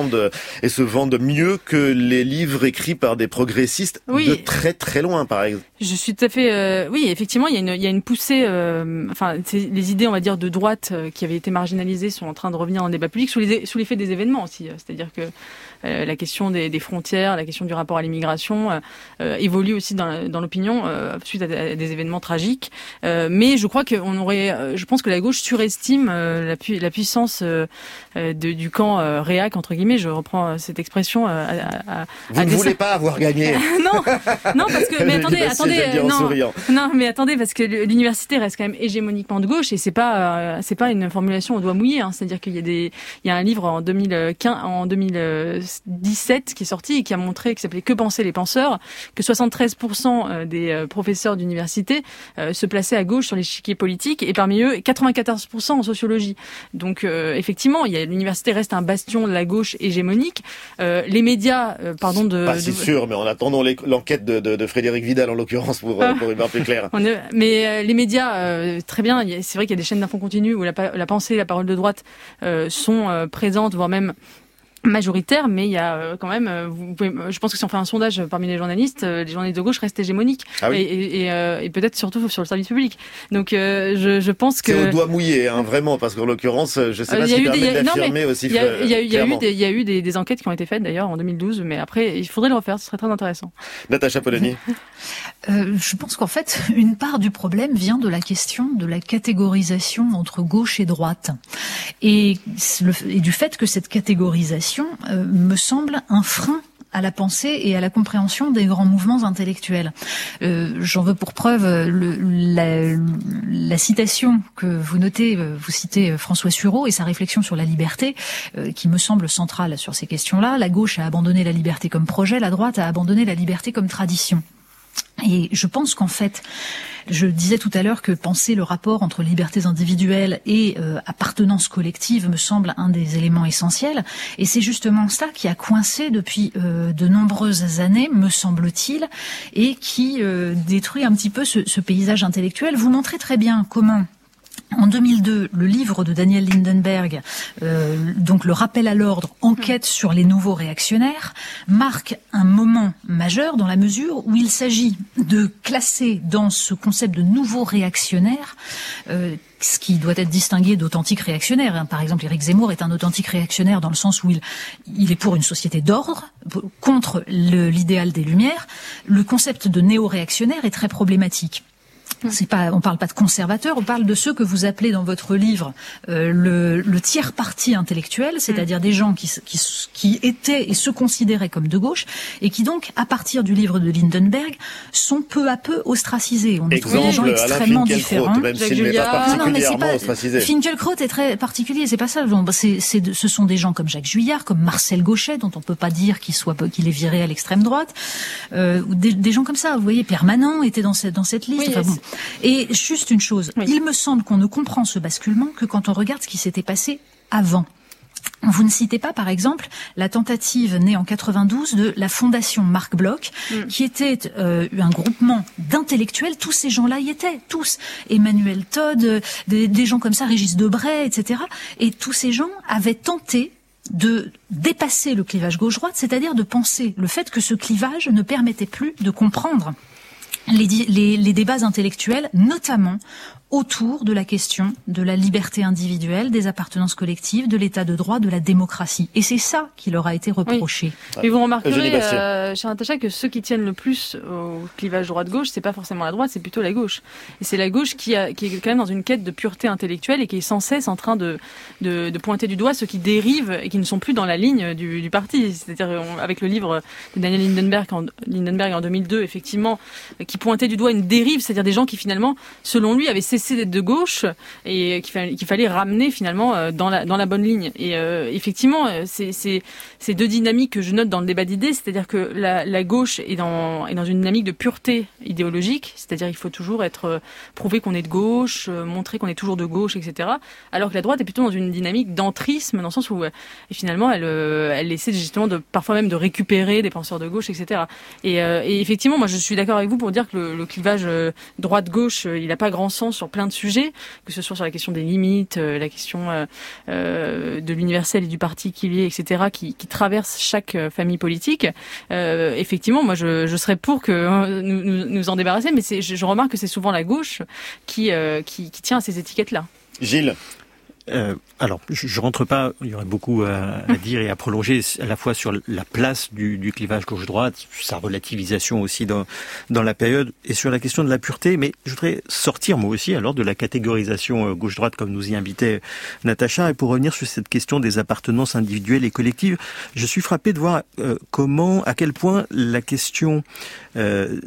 vendent et se vendent mieux que les livres écrits par des progressistes oui. de très très loin, par exemple. Je suis tout à fait... Euh, oui, effectivement, il y a une, il y a une poussée... Euh, enfin, les idées, on va dire, de droite euh, qui avaient été marginalisées sont en train de revenir en débat public sous, les, sous l'effet des événements aussi. C'est-à-dire que euh, la question des, des frontières, la question du rapport à l'immigration euh, euh, évolue aussi dans, dans l'opinion euh, suite à des événements tragiques. Euh, mais je crois qu'on aurait... Euh, je pense que la gauche surestime euh, la, pu, la puissance euh, de, du camp euh, réac, entre guillemets. Je reprends cette expression. Euh, à, à, Vous à ne dessin. voulez pas avoir gagné. Non, non, parce que... Mais attendez, attendez, euh, non, non, mais attendez, parce que l'université reste quand même hégémoniquement de gauche et c'est pas, euh, c'est pas une formulation au doigt mouillé. Hein. C'est-à-dire qu'il y a des, il y a un livre en deux mille quinze, en deux mille dix-sept qui est sorti et qui a montré, qui s'appelait Que pensaient les penseurs, que soixante-treize pour cent des professeurs d'université euh, se plaçaient à gauche sur l'échiquier politique et parmi eux quatre-vingt-quatorze pour cent en sociologie. Donc euh, effectivement, il y a l'université reste un bastion de la gauche hégémonique. Euh, les médias, euh, pardon de. Pas si de... sûr, mais en attendant l'enquête de, de, de Frédéric Vidal en l'occurrence pour, ah. pour une part plus claire. Mais euh, les médias, euh, très bien. C'est vrai qu'il y a des chaînes d'infos continues où la, la pensée, la parole de droite euh, sont euh, présentes, voire même majoritaire, mais il y a euh, quand même, euh, vous pouvez, je pense que si on fait un sondage parmi les journalistes, euh, les journalistes de gauche restent hégémoniques ah oui. et, et, et, euh, et peut-être surtout sur le service public. Donc euh, je, je pense que c'est au doigt mouillé, hein, vraiment, parce qu'en l'occurrence, je sais pas euh, si permet d'affirmer aussi. Il y a, y a, y a eu des, il y a eu des, des enquêtes qui ont été faites d'ailleurs en deux mille douze, mais après il faudrait le refaire, ce serait très intéressant. Natacha Polony. euh, je pense qu'en fait, une part du problème vient de la question de la catégorisation entre gauche et droite, et, le, et du fait que cette catégorisation euh, me semble un frein à la pensée et à la compréhension des grands mouvements intellectuels. Euh, j'en veux pour preuve le, la, la citation que vous notez, vous citez François Sureau et sa réflexion sur la liberté, euh, qui me semble centrale sur ces questions-là. La gauche a abandonné la liberté comme projet, la droite a abandonné la liberté comme tradition. Et je pense qu'en fait, je disais tout à l'heure que penser le rapport entre libertés individuelles et euh, appartenance collective me semble un des éléments essentiels. Et c'est justement ça qui a coincé depuis euh, de nombreuses années, me semble-t-il, et qui euh, détruit un petit peu ce, ce paysage intellectuel. Vous montrez très bien comment... En deux mille deux, le livre de Daniel Lindenberg, euh, donc le rappel à l'ordre, enquête sur les nouveaux réactionnaires, marque un moment majeur dans la mesure où il s'agit de classer dans ce concept de nouveaux réactionnaires euh, ce qui doit être distingué d'authentiques réactionnaires. Par exemple, Éric Zemmour est un authentique réactionnaire dans le sens où il, il est pour une société d'ordre, contre le, l'idéal des Lumières. Le concept de néo-réactionnaire est très problématique. C'est pas, on parle pas de conservateurs, on parle de ceux que vous appelez dans votre livre euh, le, le tiers parti intellectuel, c'est-à-dire des gens qui, qui, qui étaient et se considéraient comme de gauche et qui donc, à partir du livre de Lindenberg, sont peu à peu ostracisés. On Exemple, trouve des gens extrêmement différents. Même s'il n'est pas particulièrement ostracisé. Finkielkraut est très particulier, c'est pas ça. C'est, c'est, ce sont des gens comme Jacques Juillard, comme Marcel Gauchet, dont on peut pas dire qu'il soit qu'il est viré à l'extrême droite, euh, ou des, des gens comme ça. Vous voyez, Pierre Manant était dans cette dans cette liste. Oui, enfin, bon. Et juste une chose, oui. Il me semble qu'on ne comprend ce basculement que quand on regarde ce qui s'était passé avant. Vous ne citez pas, par exemple, la tentative née en quatre-vingt-douze de la Fondation Marc Bloch, mm. qui était euh, un groupement d'intellectuels. Tous ces gens-là y étaient, tous. Emmanuel Todd, euh, des, des gens comme ça, Régis Debray, et cetera. Et tous ces gens avaient tenté de dépasser le clivage gauche-droite, c'est-à-dire de penser le fait que ce clivage ne permettait plus de comprendre Les, les, les débats intellectuels, notamment autour de la question de la liberté individuelle, des appartenances collectives, de l'état de droit, de la démocratie. Et c'est ça qui leur a été reproché. Oui. Et vous remarquerez, euh, chère Natacha, que ceux qui tiennent le plus au clivage droite-gauche, c'est pas forcément la droite, c'est plutôt la gauche. Et c'est la gauche qui, a, qui est quand même dans une quête de pureté intellectuelle et qui est sans cesse en train de, de, de pointer du doigt ceux qui dérivent et qui ne sont plus dans la ligne du, du parti. C'est-à-dire, on, avec le livre de Daniel Lindenberg en, Lindenberg en deux mille deux, effectivement, qui pointait du doigt une dérive, c'est-à-dire des gens qui finalement, selon lui, avaient cessé d'être de gauche et qu'il fallait, qu'il fallait ramener finalement dans la, dans la bonne ligne. Et euh, effectivement, c'est, c'est, c'est deux dynamiques que je note dans le débat d'idées, c'est-à-dire que la, la gauche est dans, est dans une dynamique de pureté idéologique, c'est-à-dire il faut toujours être prouver qu'on est de gauche, montrer qu'on est toujours de gauche, et cetera. Alors que la droite est plutôt dans une dynamique d'entrisme, dans le sens où et finalement elle, elle essaie justement de parfois même de récupérer des penseurs de gauche, et cetera. Et, euh, et effectivement, moi je suis d'accord avec vous pour dire que le, le clivage droite-gauche, il n'a pas grand sens sur sur plein de sujets, que ce soit sur la question des limites, euh, la question euh, euh, de l'universel et du particulier, et cetera, qui, qui traverse chaque euh, famille politique. Euh, effectivement, moi, je, je serais pour que euh, nous, nous, nous en débarrasser, mais c'est, je, je remarque que c'est souvent la gauche qui, euh, qui, qui tient à ces étiquettes-là. Gilles. Euh, alors, je, je rentre pas. Il y aurait beaucoup à, à dire et à prolonger à la fois sur la place du, du clivage gauche-droite, sa relativisation aussi dans dans la période, et sur la question de la pureté. Mais je voudrais sortir moi aussi alors de la catégorisation gauche-droite comme nous y invitait Natacha, et pour revenir sur cette question des appartenances individuelles et collectives, je suis frappé de voir euh, comment, à quel point la question euh,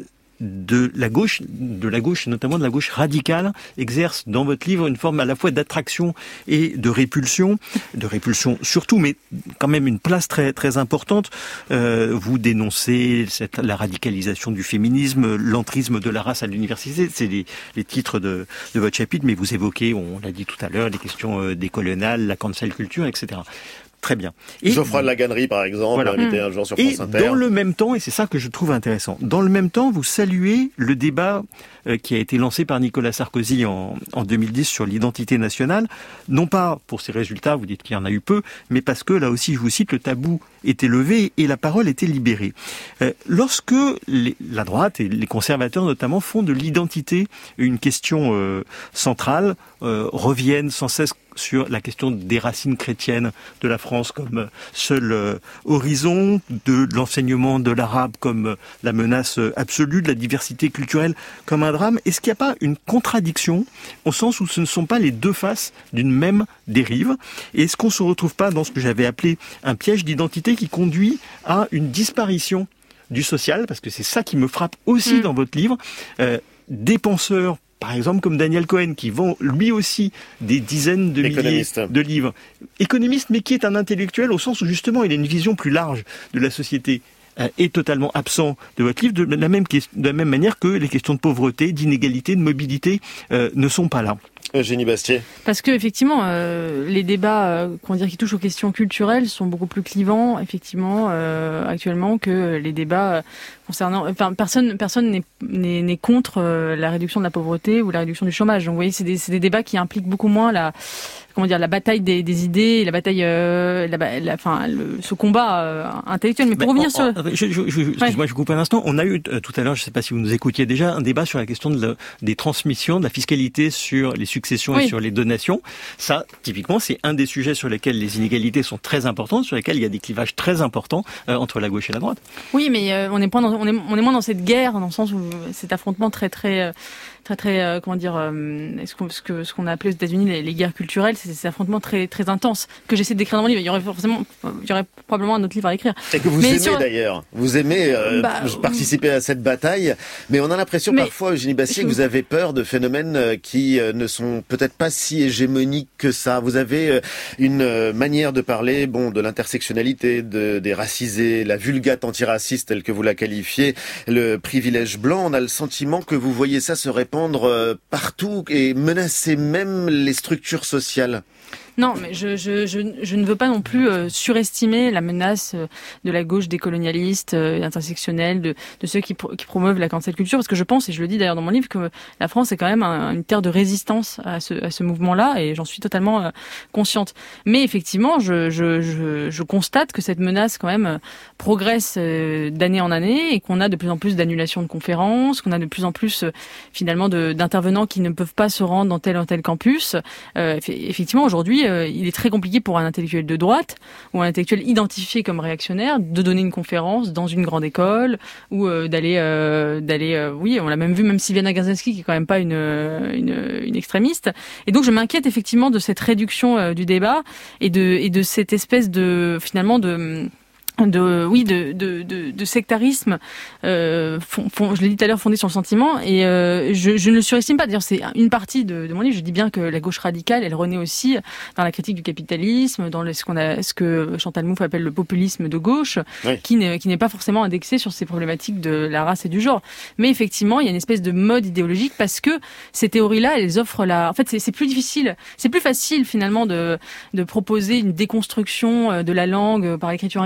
de la gauche, de la gauche, notamment de la gauche radicale, exerce dans votre livre une forme à la fois d'attraction et de répulsion, de répulsion surtout, mais quand même une place très très importante. Euh, vous dénoncez cette, la radicalisation du féminisme, l'entrisme de la race à l'université, c'est les, les titres de, de votre chapitre, mais vous évoquez, on l'a dit tout à l'heure, les questions décoloniales, la cancel culture, et cetera. Très bien. Et Geoffroy de la Gannerie, par exemple, voilà. invité un jour sur France Inter. Et dans le même temps, et c'est ça que je trouve intéressant, dans le même temps, vous saluez le débat euh, qui a été lancé par Nicolas Sarkozy en, en deux mille dix sur l'identité nationale, non pas pour ses résultats, vous dites qu'il y en a eu peu, mais parce que, là aussi, je vous cite, le tabou était levé et la parole était libérée. Euh, lorsque les, la droite et les conservateurs, notamment, font de l'identité une question euh, centrale, euh, reviennent sans cesse sur la question des racines chrétiennes de la France comme seul euh, horizon, de l'enseignement de l'arabe comme euh, la menace absolue, de la diversité culturelle comme un drame. Est-ce qu'il n'y a pas une contradiction au sens où ce ne sont pas les deux faces d'une même dérive? Et est-ce qu'on ne se retrouve pas dans ce que j'avais appelé un piège d'identité qui conduit à une disparition du social? Parce que c'est ça qui me frappe aussi mmh. dans votre livre. Euh, des penseurs, par exemple, comme Daniel Cohen, qui vend lui aussi des dizaines de milliers de livres. Économiste, mais qui est un intellectuel au sens où justement il a une vision plus large de la société, euh, est totalement absent de votre livre, de la même, de la même manière que les questions de pauvreté, d'inégalité, de mobilité euh, ne sont pas là. Eugénie Bastier. Parce que effectivement, euh, les débats, euh, qu'on dire, qui touchent aux questions culturelles sont beaucoup plus clivants, effectivement, euh, actuellement, que les débats euh, concernant. Enfin, personne, personne n'est, n'est, n'est contre euh, la réduction de la pauvreté ou la réduction du chômage. Donc, vous voyez, c'est des, c'est des débats qui impliquent beaucoup moins la, comment dire, la bataille des, des idées, la bataille, euh, la, la, enfin, le, ce combat euh, intellectuel. Mais pour Mais revenir en, sur, en, je, je, je, ouais. excuse-moi, je coupe un instant. On a eu euh, tout à l'heure, je ne sais pas si vous nous écoutiez déjà, un débat sur la question de la, des transmissions, de la fiscalité sur les successions oui. et sur les donations. Ça, typiquement, c'est un des sujets sur lesquels les inégalités sont très importantes, sur lesquels il y a des clivages très importants euh, entre la gauche et la droite. Oui, mais euh, on est moins dans, on est, on est moins dans cette guerre, dans le sens où cet affrontement très, très, euh, très, très, euh, comment dire, euh, ce qu'on, ce que, ce qu'on a appelé aux États-Unis les, les guerres culturelles, c'est ces affrontements très, très intenses que j'essaie de décrire dans mon livre. Il y aurait forcément, il y aurait probablement un autre livre à écrire. Et que vous mais aimez sur... d'ailleurs. Vous aimez euh, bah, participer à cette bataille, mais on a l'impression mais... parfois, Eugénie Bastier, que vous avez peur de phénomènes qui euh, ne sont peut-être pas si hégémonique que ça. Vous avez une manière de parler, bon, de l'intersectionnalité, de, des racisés, la vulgate antiraciste telle que vous la qualifiez, le privilège blanc. On a le sentiment que vous voyez ça se répandre partout et menacer même les structures sociales. Non, mais je, je, je, je ne veux pas non plus euh, surestimer la menace euh, de la gauche décolonialiste, euh, intersectionnelle, de, de ceux qui, pro- qui promeuvent la cancel culture, parce que je pense, et je le dis d'ailleurs dans mon livre, que la France est quand même un, une terre de résistance à ce, à ce mouvement-là, et j'en suis totalement euh, consciente. Mais effectivement, je, je, je, je constate que cette menace quand même progresse euh, d'année en année, et qu'on a de plus en plus d'annulations de conférences, qu'on a de plus en plus euh, finalement de, d'intervenants qui ne peuvent pas se rendre dans tel ou tel campus. Euh, effectivement, aujourd'hui, euh, il est très compliqué pour un intellectuel de droite ou un intellectuel identifié comme réactionnaire de donner une conférence dans une grande école ou euh, d'aller, euh, d'aller, euh, oui, on l'a même vu, même Sylviana Garzinski qui est quand même pas une, une, une extrémiste. Et donc je m'inquiète effectivement de cette réduction euh, du débat et de, et de cette espèce de, finalement de de oui de de de, de sectarisme euh, fond, fond, je l'ai dit tout à l'heure, fondé sur le sentiment, et euh, je, je ne le surestime pas. D'ailleurs, c'est une partie de, de mon livre. Je dis bien que la gauche radicale, elle renaît aussi dans la critique du capitalisme, dans le, ce qu'on a, ce que Chantal Mouffe appelle le populisme de gauche, oui. qui n'est qui n'est pas forcément indexé sur ces problématiques de la race et du genre. Mais effectivement, il y a une espèce de mode idéologique parce que ces théories-là, elles offrent la. En fait, c'est, c'est plus difficile, c'est plus facile finalement de de proposer une déconstruction de la langue par l'écriture inclusive,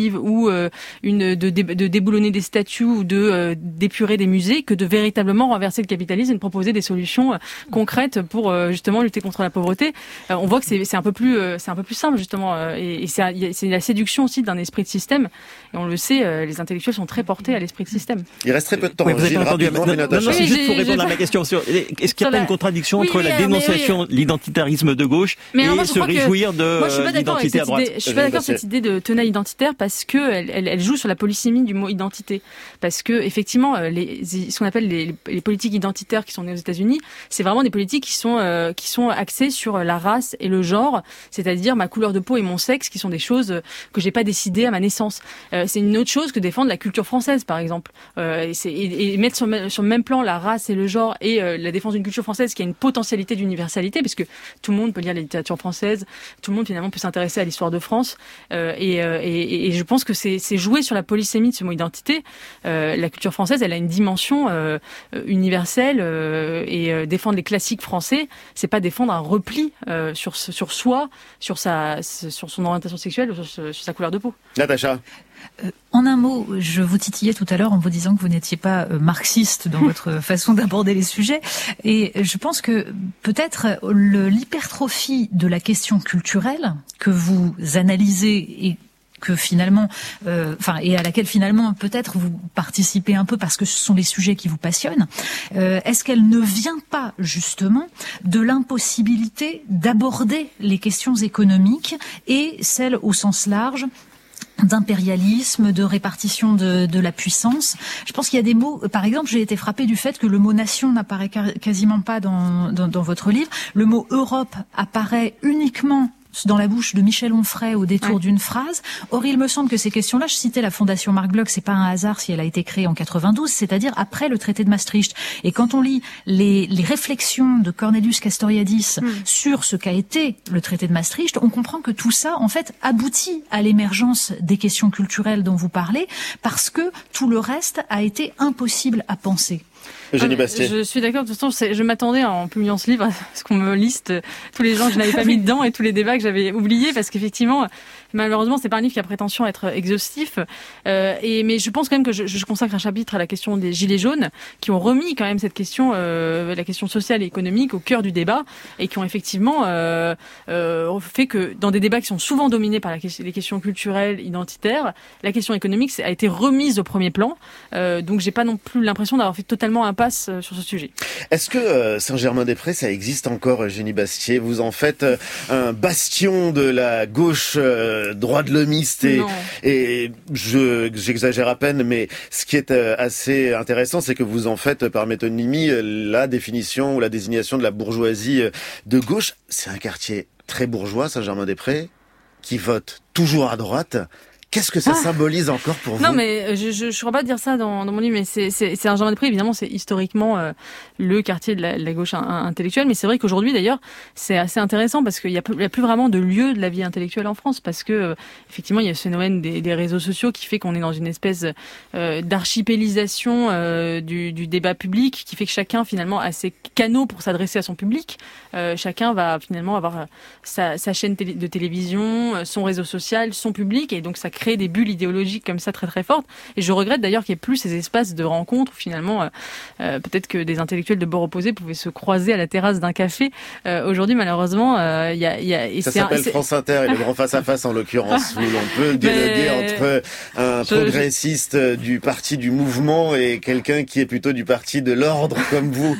initiatives ou euh, une de, de déboulonner des statues ou de euh, d'épurer des musées que de véritablement renverser le capitalisme et de proposer des solutions euh, concrètes pour euh, justement lutter contre la pauvreté. Euh, on voit que c'est c'est un peu plus euh, c'est un peu plus simple justement euh, et, et c'est c'est la séduction aussi d'un esprit de système et on le sait, euh, les intellectuels sont très portés à l'esprit de système. Il reste très peu de temps. Oui, vous avez Gilles, entendu. Non, non, non, c'est oui, juste pour j'ai, répondre j'ai... à ma question sur est-ce qu'il n'y a pas la... une contradiction oui, entre oui, la dénonciation oui. de l'identitarisme de gauche mais et alors, moi, se réjouir que... de moi, je suis pas l'identité à droite. Idée, je suis pas d'accord avec cette idée de tenaille identitaire parce que elle, elle, elle joue sur la polysémie du mot identité. Parce que effectivement, les, ce qu'on appelle les, les politiques identitaires qui sont nées aux États-Unis, c'est vraiment des politiques qui sont euh, qui sont axées sur la race et le genre, c'est-à-dire ma couleur de peau et mon sexe, qui sont des choses que j'ai pas décidées à ma naissance. Euh, c'est une autre chose que défendre la culture française, par exemple, euh, et, c'est, et, et mettre sur, sur le même plan la race et le genre et euh, la défense d'une culture française qui a une potentialité d'universalité, parce que tout le monde peut lire la littérature française, tout le monde finalement peut s'intéresser à l'histoire de France, euh, et, euh, et, et je pense que c'est, c'est jouer sur la polysémie de ce mot identité. Euh, la culture française, elle a une dimension euh, universelle, euh, et euh, défendre les classiques français, c'est pas défendre un repli euh, sur sur soi, sur sa sur son orientation sexuelle, ou sur, sur sa couleur de peau. Natacha. Euh, en un mot, je vous titillais tout à l'heure en vous disant que vous n'étiez pas euh, marxiste dans votre façon d'aborder les sujets. Et je pense que peut-être le, l'hypertrophie de la question culturelle que vous analysez et que finalement, euh, enfin, et à laquelle finalement peut-être vous participez un peu parce que ce sont les sujets qui vous passionnent. Euh, est-ce qu'elle ne vient pas justement de l'impossibilité d'aborder les questions économiques et celles au sens large d'impérialisme, de répartition de, de la puissance? Je pense qu'il y a des mots, par exemple, j'ai été frappée du fait que le mot nation n'apparaît quasiment pas dans, dans, dans votre livre. Le mot Europe apparaît uniquement dans la bouche de Michel Onfray au détour ouais. d'une phrase. Or, il me semble que ces questions-là, je citais la Fondation Marc Bloch, c'est pas un hasard si elle a été créée en quatre-vingt-douze, c'est-à-dire après le traité de Maastricht. Et quand on lit les, les réflexions de Cornelius Castoriadis mm. sur ce qu'a été le traité de Maastricht, on comprend que tout ça, en fait, aboutit à l'émergence des questions culturelles dont vous parlez, parce que tout le reste a été impossible à penser. Eugénie Bastier. Je suis d'accord. De toute façon, je m'attendais en publiant ce livre à ce qu'on me liste tous les gens que je n'avais pas mis dedans et tous les débats que j'avais oubliés, parce qu'effectivement, malheureusement, c'est pas un livre qui a prétention à être exhaustif. Euh, et mais je pense quand même que je, je consacre un chapitre à la question des gilets jaunes, qui ont remis quand même cette question, euh, la question sociale et économique, au cœur du débat, et qui ont effectivement euh, euh, fait que dans des débats qui sont souvent dominés par la, les questions culturelles, identitaires, la question économique a été remise au premier plan. Euh, donc, j'ai pas non plus l'impression d'avoir fait totalement impasse sur ce sujet. Est-ce que euh, Saint-Germain-des-Prés, ça existe encore, Eugénie Bastier? Vous en faites euh, un bastion de la gauche euh, droite-lomiste et, et je, j'exagère à peine, mais ce qui est euh, assez intéressant, c'est que vous en faites par métonymie euh, la définition ou la désignation de la bourgeoisie euh, de gauche. C'est un quartier très bourgeois, Saint-Germain-des-Prés, qui vote toujours à droite. Qu'est-ce que ça ah. symbolise encore pour vous? Non, mais je je, je crois pas dire ça dans, dans mon livre, mais c'est c'est c'est Saint-Germain-des-Prés, évidemment, c'est historiquement euh, le quartier de la, de la gauche intellectuelle, mais c'est vrai qu'aujourd'hui d'ailleurs, c'est assez intéressant parce qu'il y a plus, il y a plus vraiment de lieu de la vie intellectuelle en France, parce que euh, effectivement, il y a ce phénomène des, des réseaux sociaux qui fait qu'on est dans une espèce euh, d'archipélisation euh, du, du débat public, qui fait que chacun finalement a ses canaux pour s'adresser à son public. Euh, chacun va finalement avoir sa, sa chaîne télé, de télévision, son réseau social, son public, et donc ça crée créer des bulles idéologiques comme ça très très fortes. Et je regrette d'ailleurs qu'il n'y ait plus ces espaces de rencontre où finalement euh, euh, peut-être que des intellectuels de bord opposés pouvaient se croiser à la terrasse d'un café. Euh, aujourd'hui, malheureusement, il euh, y a, y a et ça s'appelle un, France Inter et le grand face à face en l'occurrence, où l'on peut dialoguer Mais... entre un je, progressiste je... du parti du mouvement et quelqu'un qui est plutôt du parti de l'ordre comme vous.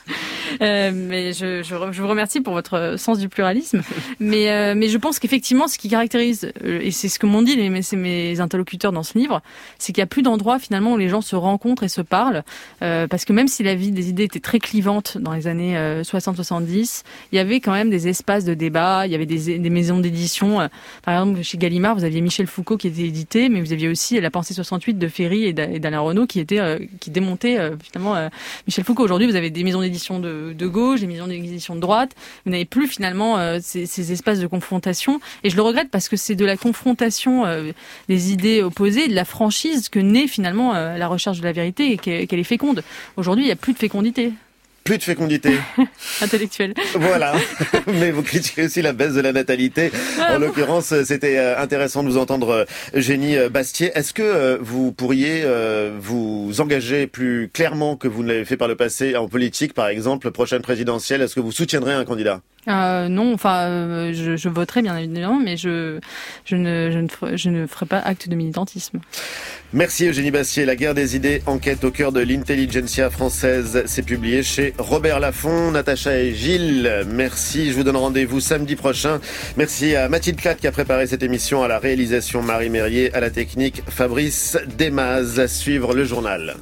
Euh, mais je, je, je vous remercie pour votre sens du pluralisme. Mais, euh, mais je pense qu'effectivement, ce qui caractérise, euh, et c'est ce que m'ont dit les, c'est mes interlocuteurs dans ce livre, c'est qu'il n'y a plus d'endroits finalement où les gens se rencontrent et se parlent. Euh, parce que même si la vie des idées était très clivante dans les années euh, soixante soixante-dix, il y avait quand même des espaces de débat, il y avait des, des maisons d'édition. Euh, par exemple, chez Gallimard, vous aviez Michel Foucault qui était édité, mais vous aviez aussi La Pensée soixante-huit de Ferry et d'Alain Renaud qui, était, euh, qui démontaient euh, finalement euh, Michel Foucault. Aujourd'hui, vous avez des maisons d'édition de de gauche, des maisons d'édition de droite. Vous n'avez plus finalement euh, ces, ces espaces de confrontation. Et je le regrette parce que c'est de la confrontation euh, des idées opposées, de la franchise que naît finalement euh, la recherche de la vérité et qu'elle est féconde. Aujourd'hui, il n'y a plus de fécondité. Plus de fécondité. Intellectuelle. Voilà. Mais vous critiquez aussi la baisse de la natalité. En l'occurrence, c'était intéressant de vous entendre, Eugénie Bastier. Est-ce que vous pourriez vous engager plus clairement que vous ne l'avez fait par le passé en politique, par exemple, prochaine présidentielle? Est-ce que vous soutiendrez un candidat? Euh, non, enfin, euh, je, je voterai bien évidemment, mais je, je, ne, je, ne ferai, je ne ferai pas acte de militantisme. Merci Eugénie Bastier. La guerre des idées, enquête au cœur de l'intelligentsia française, c'est publié chez Robert Laffont. Natacha et Gilles, merci. Je vous donne rendez-vous samedi prochain. Merci à Mathilde Clatte qui a préparé cette émission, à la réalisation Marie Mérier, à la technique Fabrice Desmaz. À suivre le journal.